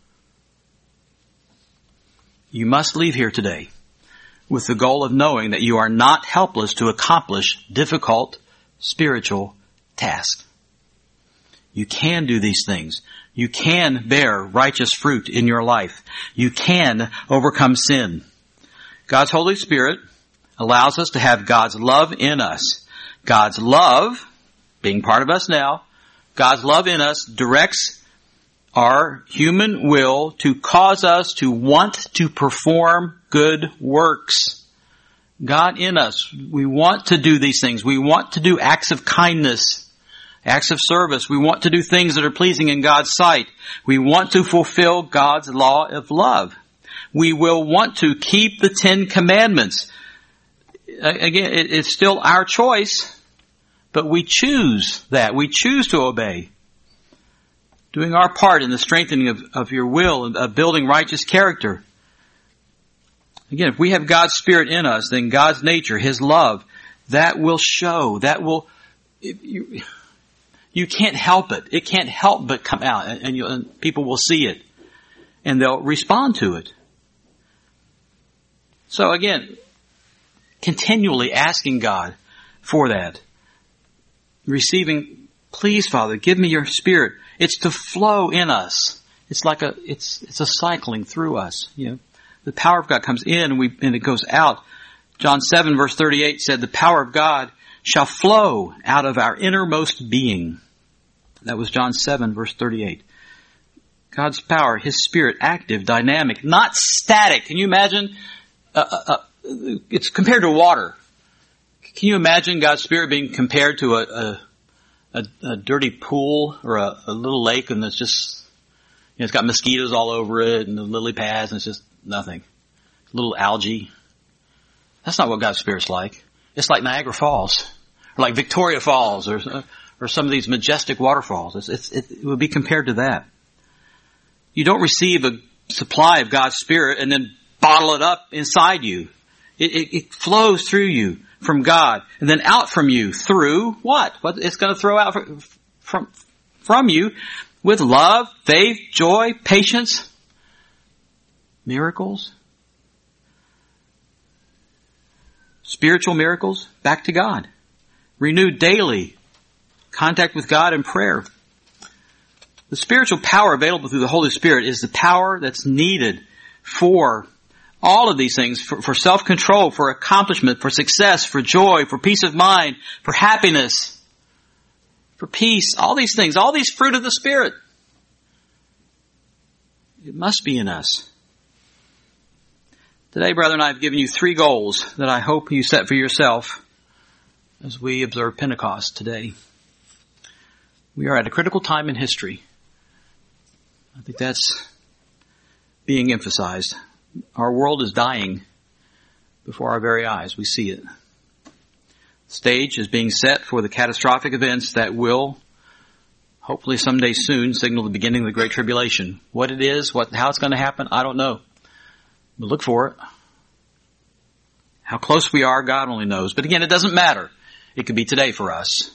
You must leave here today with the goal of knowing that you are not helpless to accomplish difficult spiritual tasks. You can do these things. You can bear righteous fruit in your life. You can overcome sin. God's Holy Spirit allows us to have God's love in us. God's love, being part of us now, God's love in us directs our human will to cause us to want to perform good works. God in us, we want to do these things. We want to do acts of kindness, acts of service. We want to do things that are pleasing in God's sight. We want to fulfill God's law of love. We will want to keep the Ten Commandments. Again, it's still our choice, but we choose that. We choose to obey. Doing our part in the strengthening of, of your will and of building righteous character. Again, if we have God's Spirit in us, then God's nature, His love, that will show, that will, you, you can't help it. It can't help but come out, and, and, you, and people will see it, and they'll respond to it. So again, continually asking God for that. Receiving, please, Father, give me your Spirit. It's to flow in us. It's like a, it's, it's a cycling through us, you know. The power of God comes in and we, and it goes out. John seven verse thirty-eight said, the power of God shall flow out of our innermost being. That was John seven verse thirty-eight. God's power, His Spirit, active, dynamic, not static. Can you imagine? Uh, uh, uh, it's compared to water. Can you imagine God's Spirit being compared to a, a, a, a dirty pool or a, a little lake, and it's just, you know, it's got mosquitoes all over it and the lily pads, and it's just nothing. Little algae. That's not what God's Spirit's like. It's like Niagara Falls, or like Victoria Falls, or or some of these majestic waterfalls. It's, it's, it would be compared to that. You don't receive a supply of God's Spirit and then bottle it up inside you. It, it, it flows through you from God, and then out from you through what? What it's going to throw out from from, from you with love, faith, joy, patience, miracles, spiritual miracles, back to God. Renewed daily contact with God in prayer. The spiritual power available through the Holy Spirit is the power that's needed for all of these things, for, for self-control, for accomplishment, for success, for joy, for peace of mind, for happiness, for peace, all these things, all these fruit of the Spirit. It must be in us. Today, brethren, I've given you three goals that I hope you set for yourself as we observe Pentecost today. We are at a critical time in history. I think that's being emphasized. Our world is dying before our very eyes. We see it. The stage is being set for the catastrophic events that will, hopefully someday soon, signal the beginning of the Great Tribulation. What it is, what, how it's going to happen, I don't know. But look for it. How close we are, God only knows. But again, it doesn't matter. It could be today for us.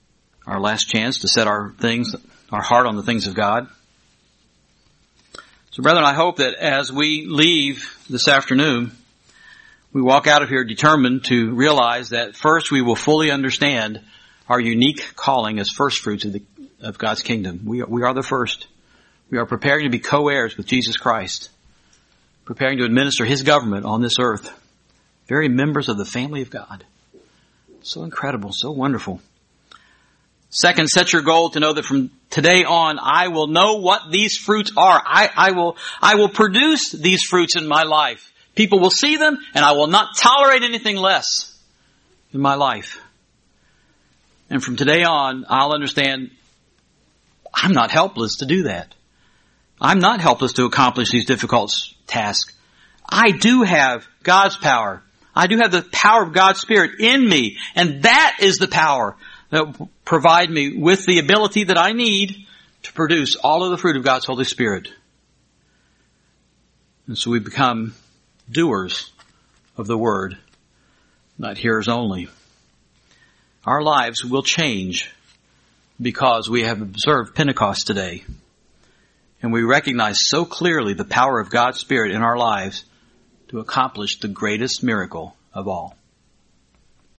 Our last chance to set our things, our heart on the things of God. So brethren, I hope that as we leave this afternoon, we walk out of here determined to realize that first we will fully understand our unique calling as first fruits of, the, of God's kingdom. We are, we are the first. We are preparing to be co-heirs with Jesus Christ, preparing to administer His government on this earth, very members of the family of God. So incredible, so wonderful. Second, set your goal to know that from today on, I will know what these fruits are. I, I will, I will produce these fruits in my life. People will see them, and I will not tolerate anything less in my life. And from today on, I'll understand I'm not helpless to do that. I'm not helpless to accomplish these difficult tasks. I do have God's power. I do have the power of God's Spirit in me, and that is the power that will provide me with the ability that I need to produce all of the fruit of God's Holy Spirit. And so we become doers of the Word, not hearers only. Our lives will change because we have observed Pentecost today. And we recognize so clearly the power of God's Spirit in our lives to accomplish the greatest miracle of all.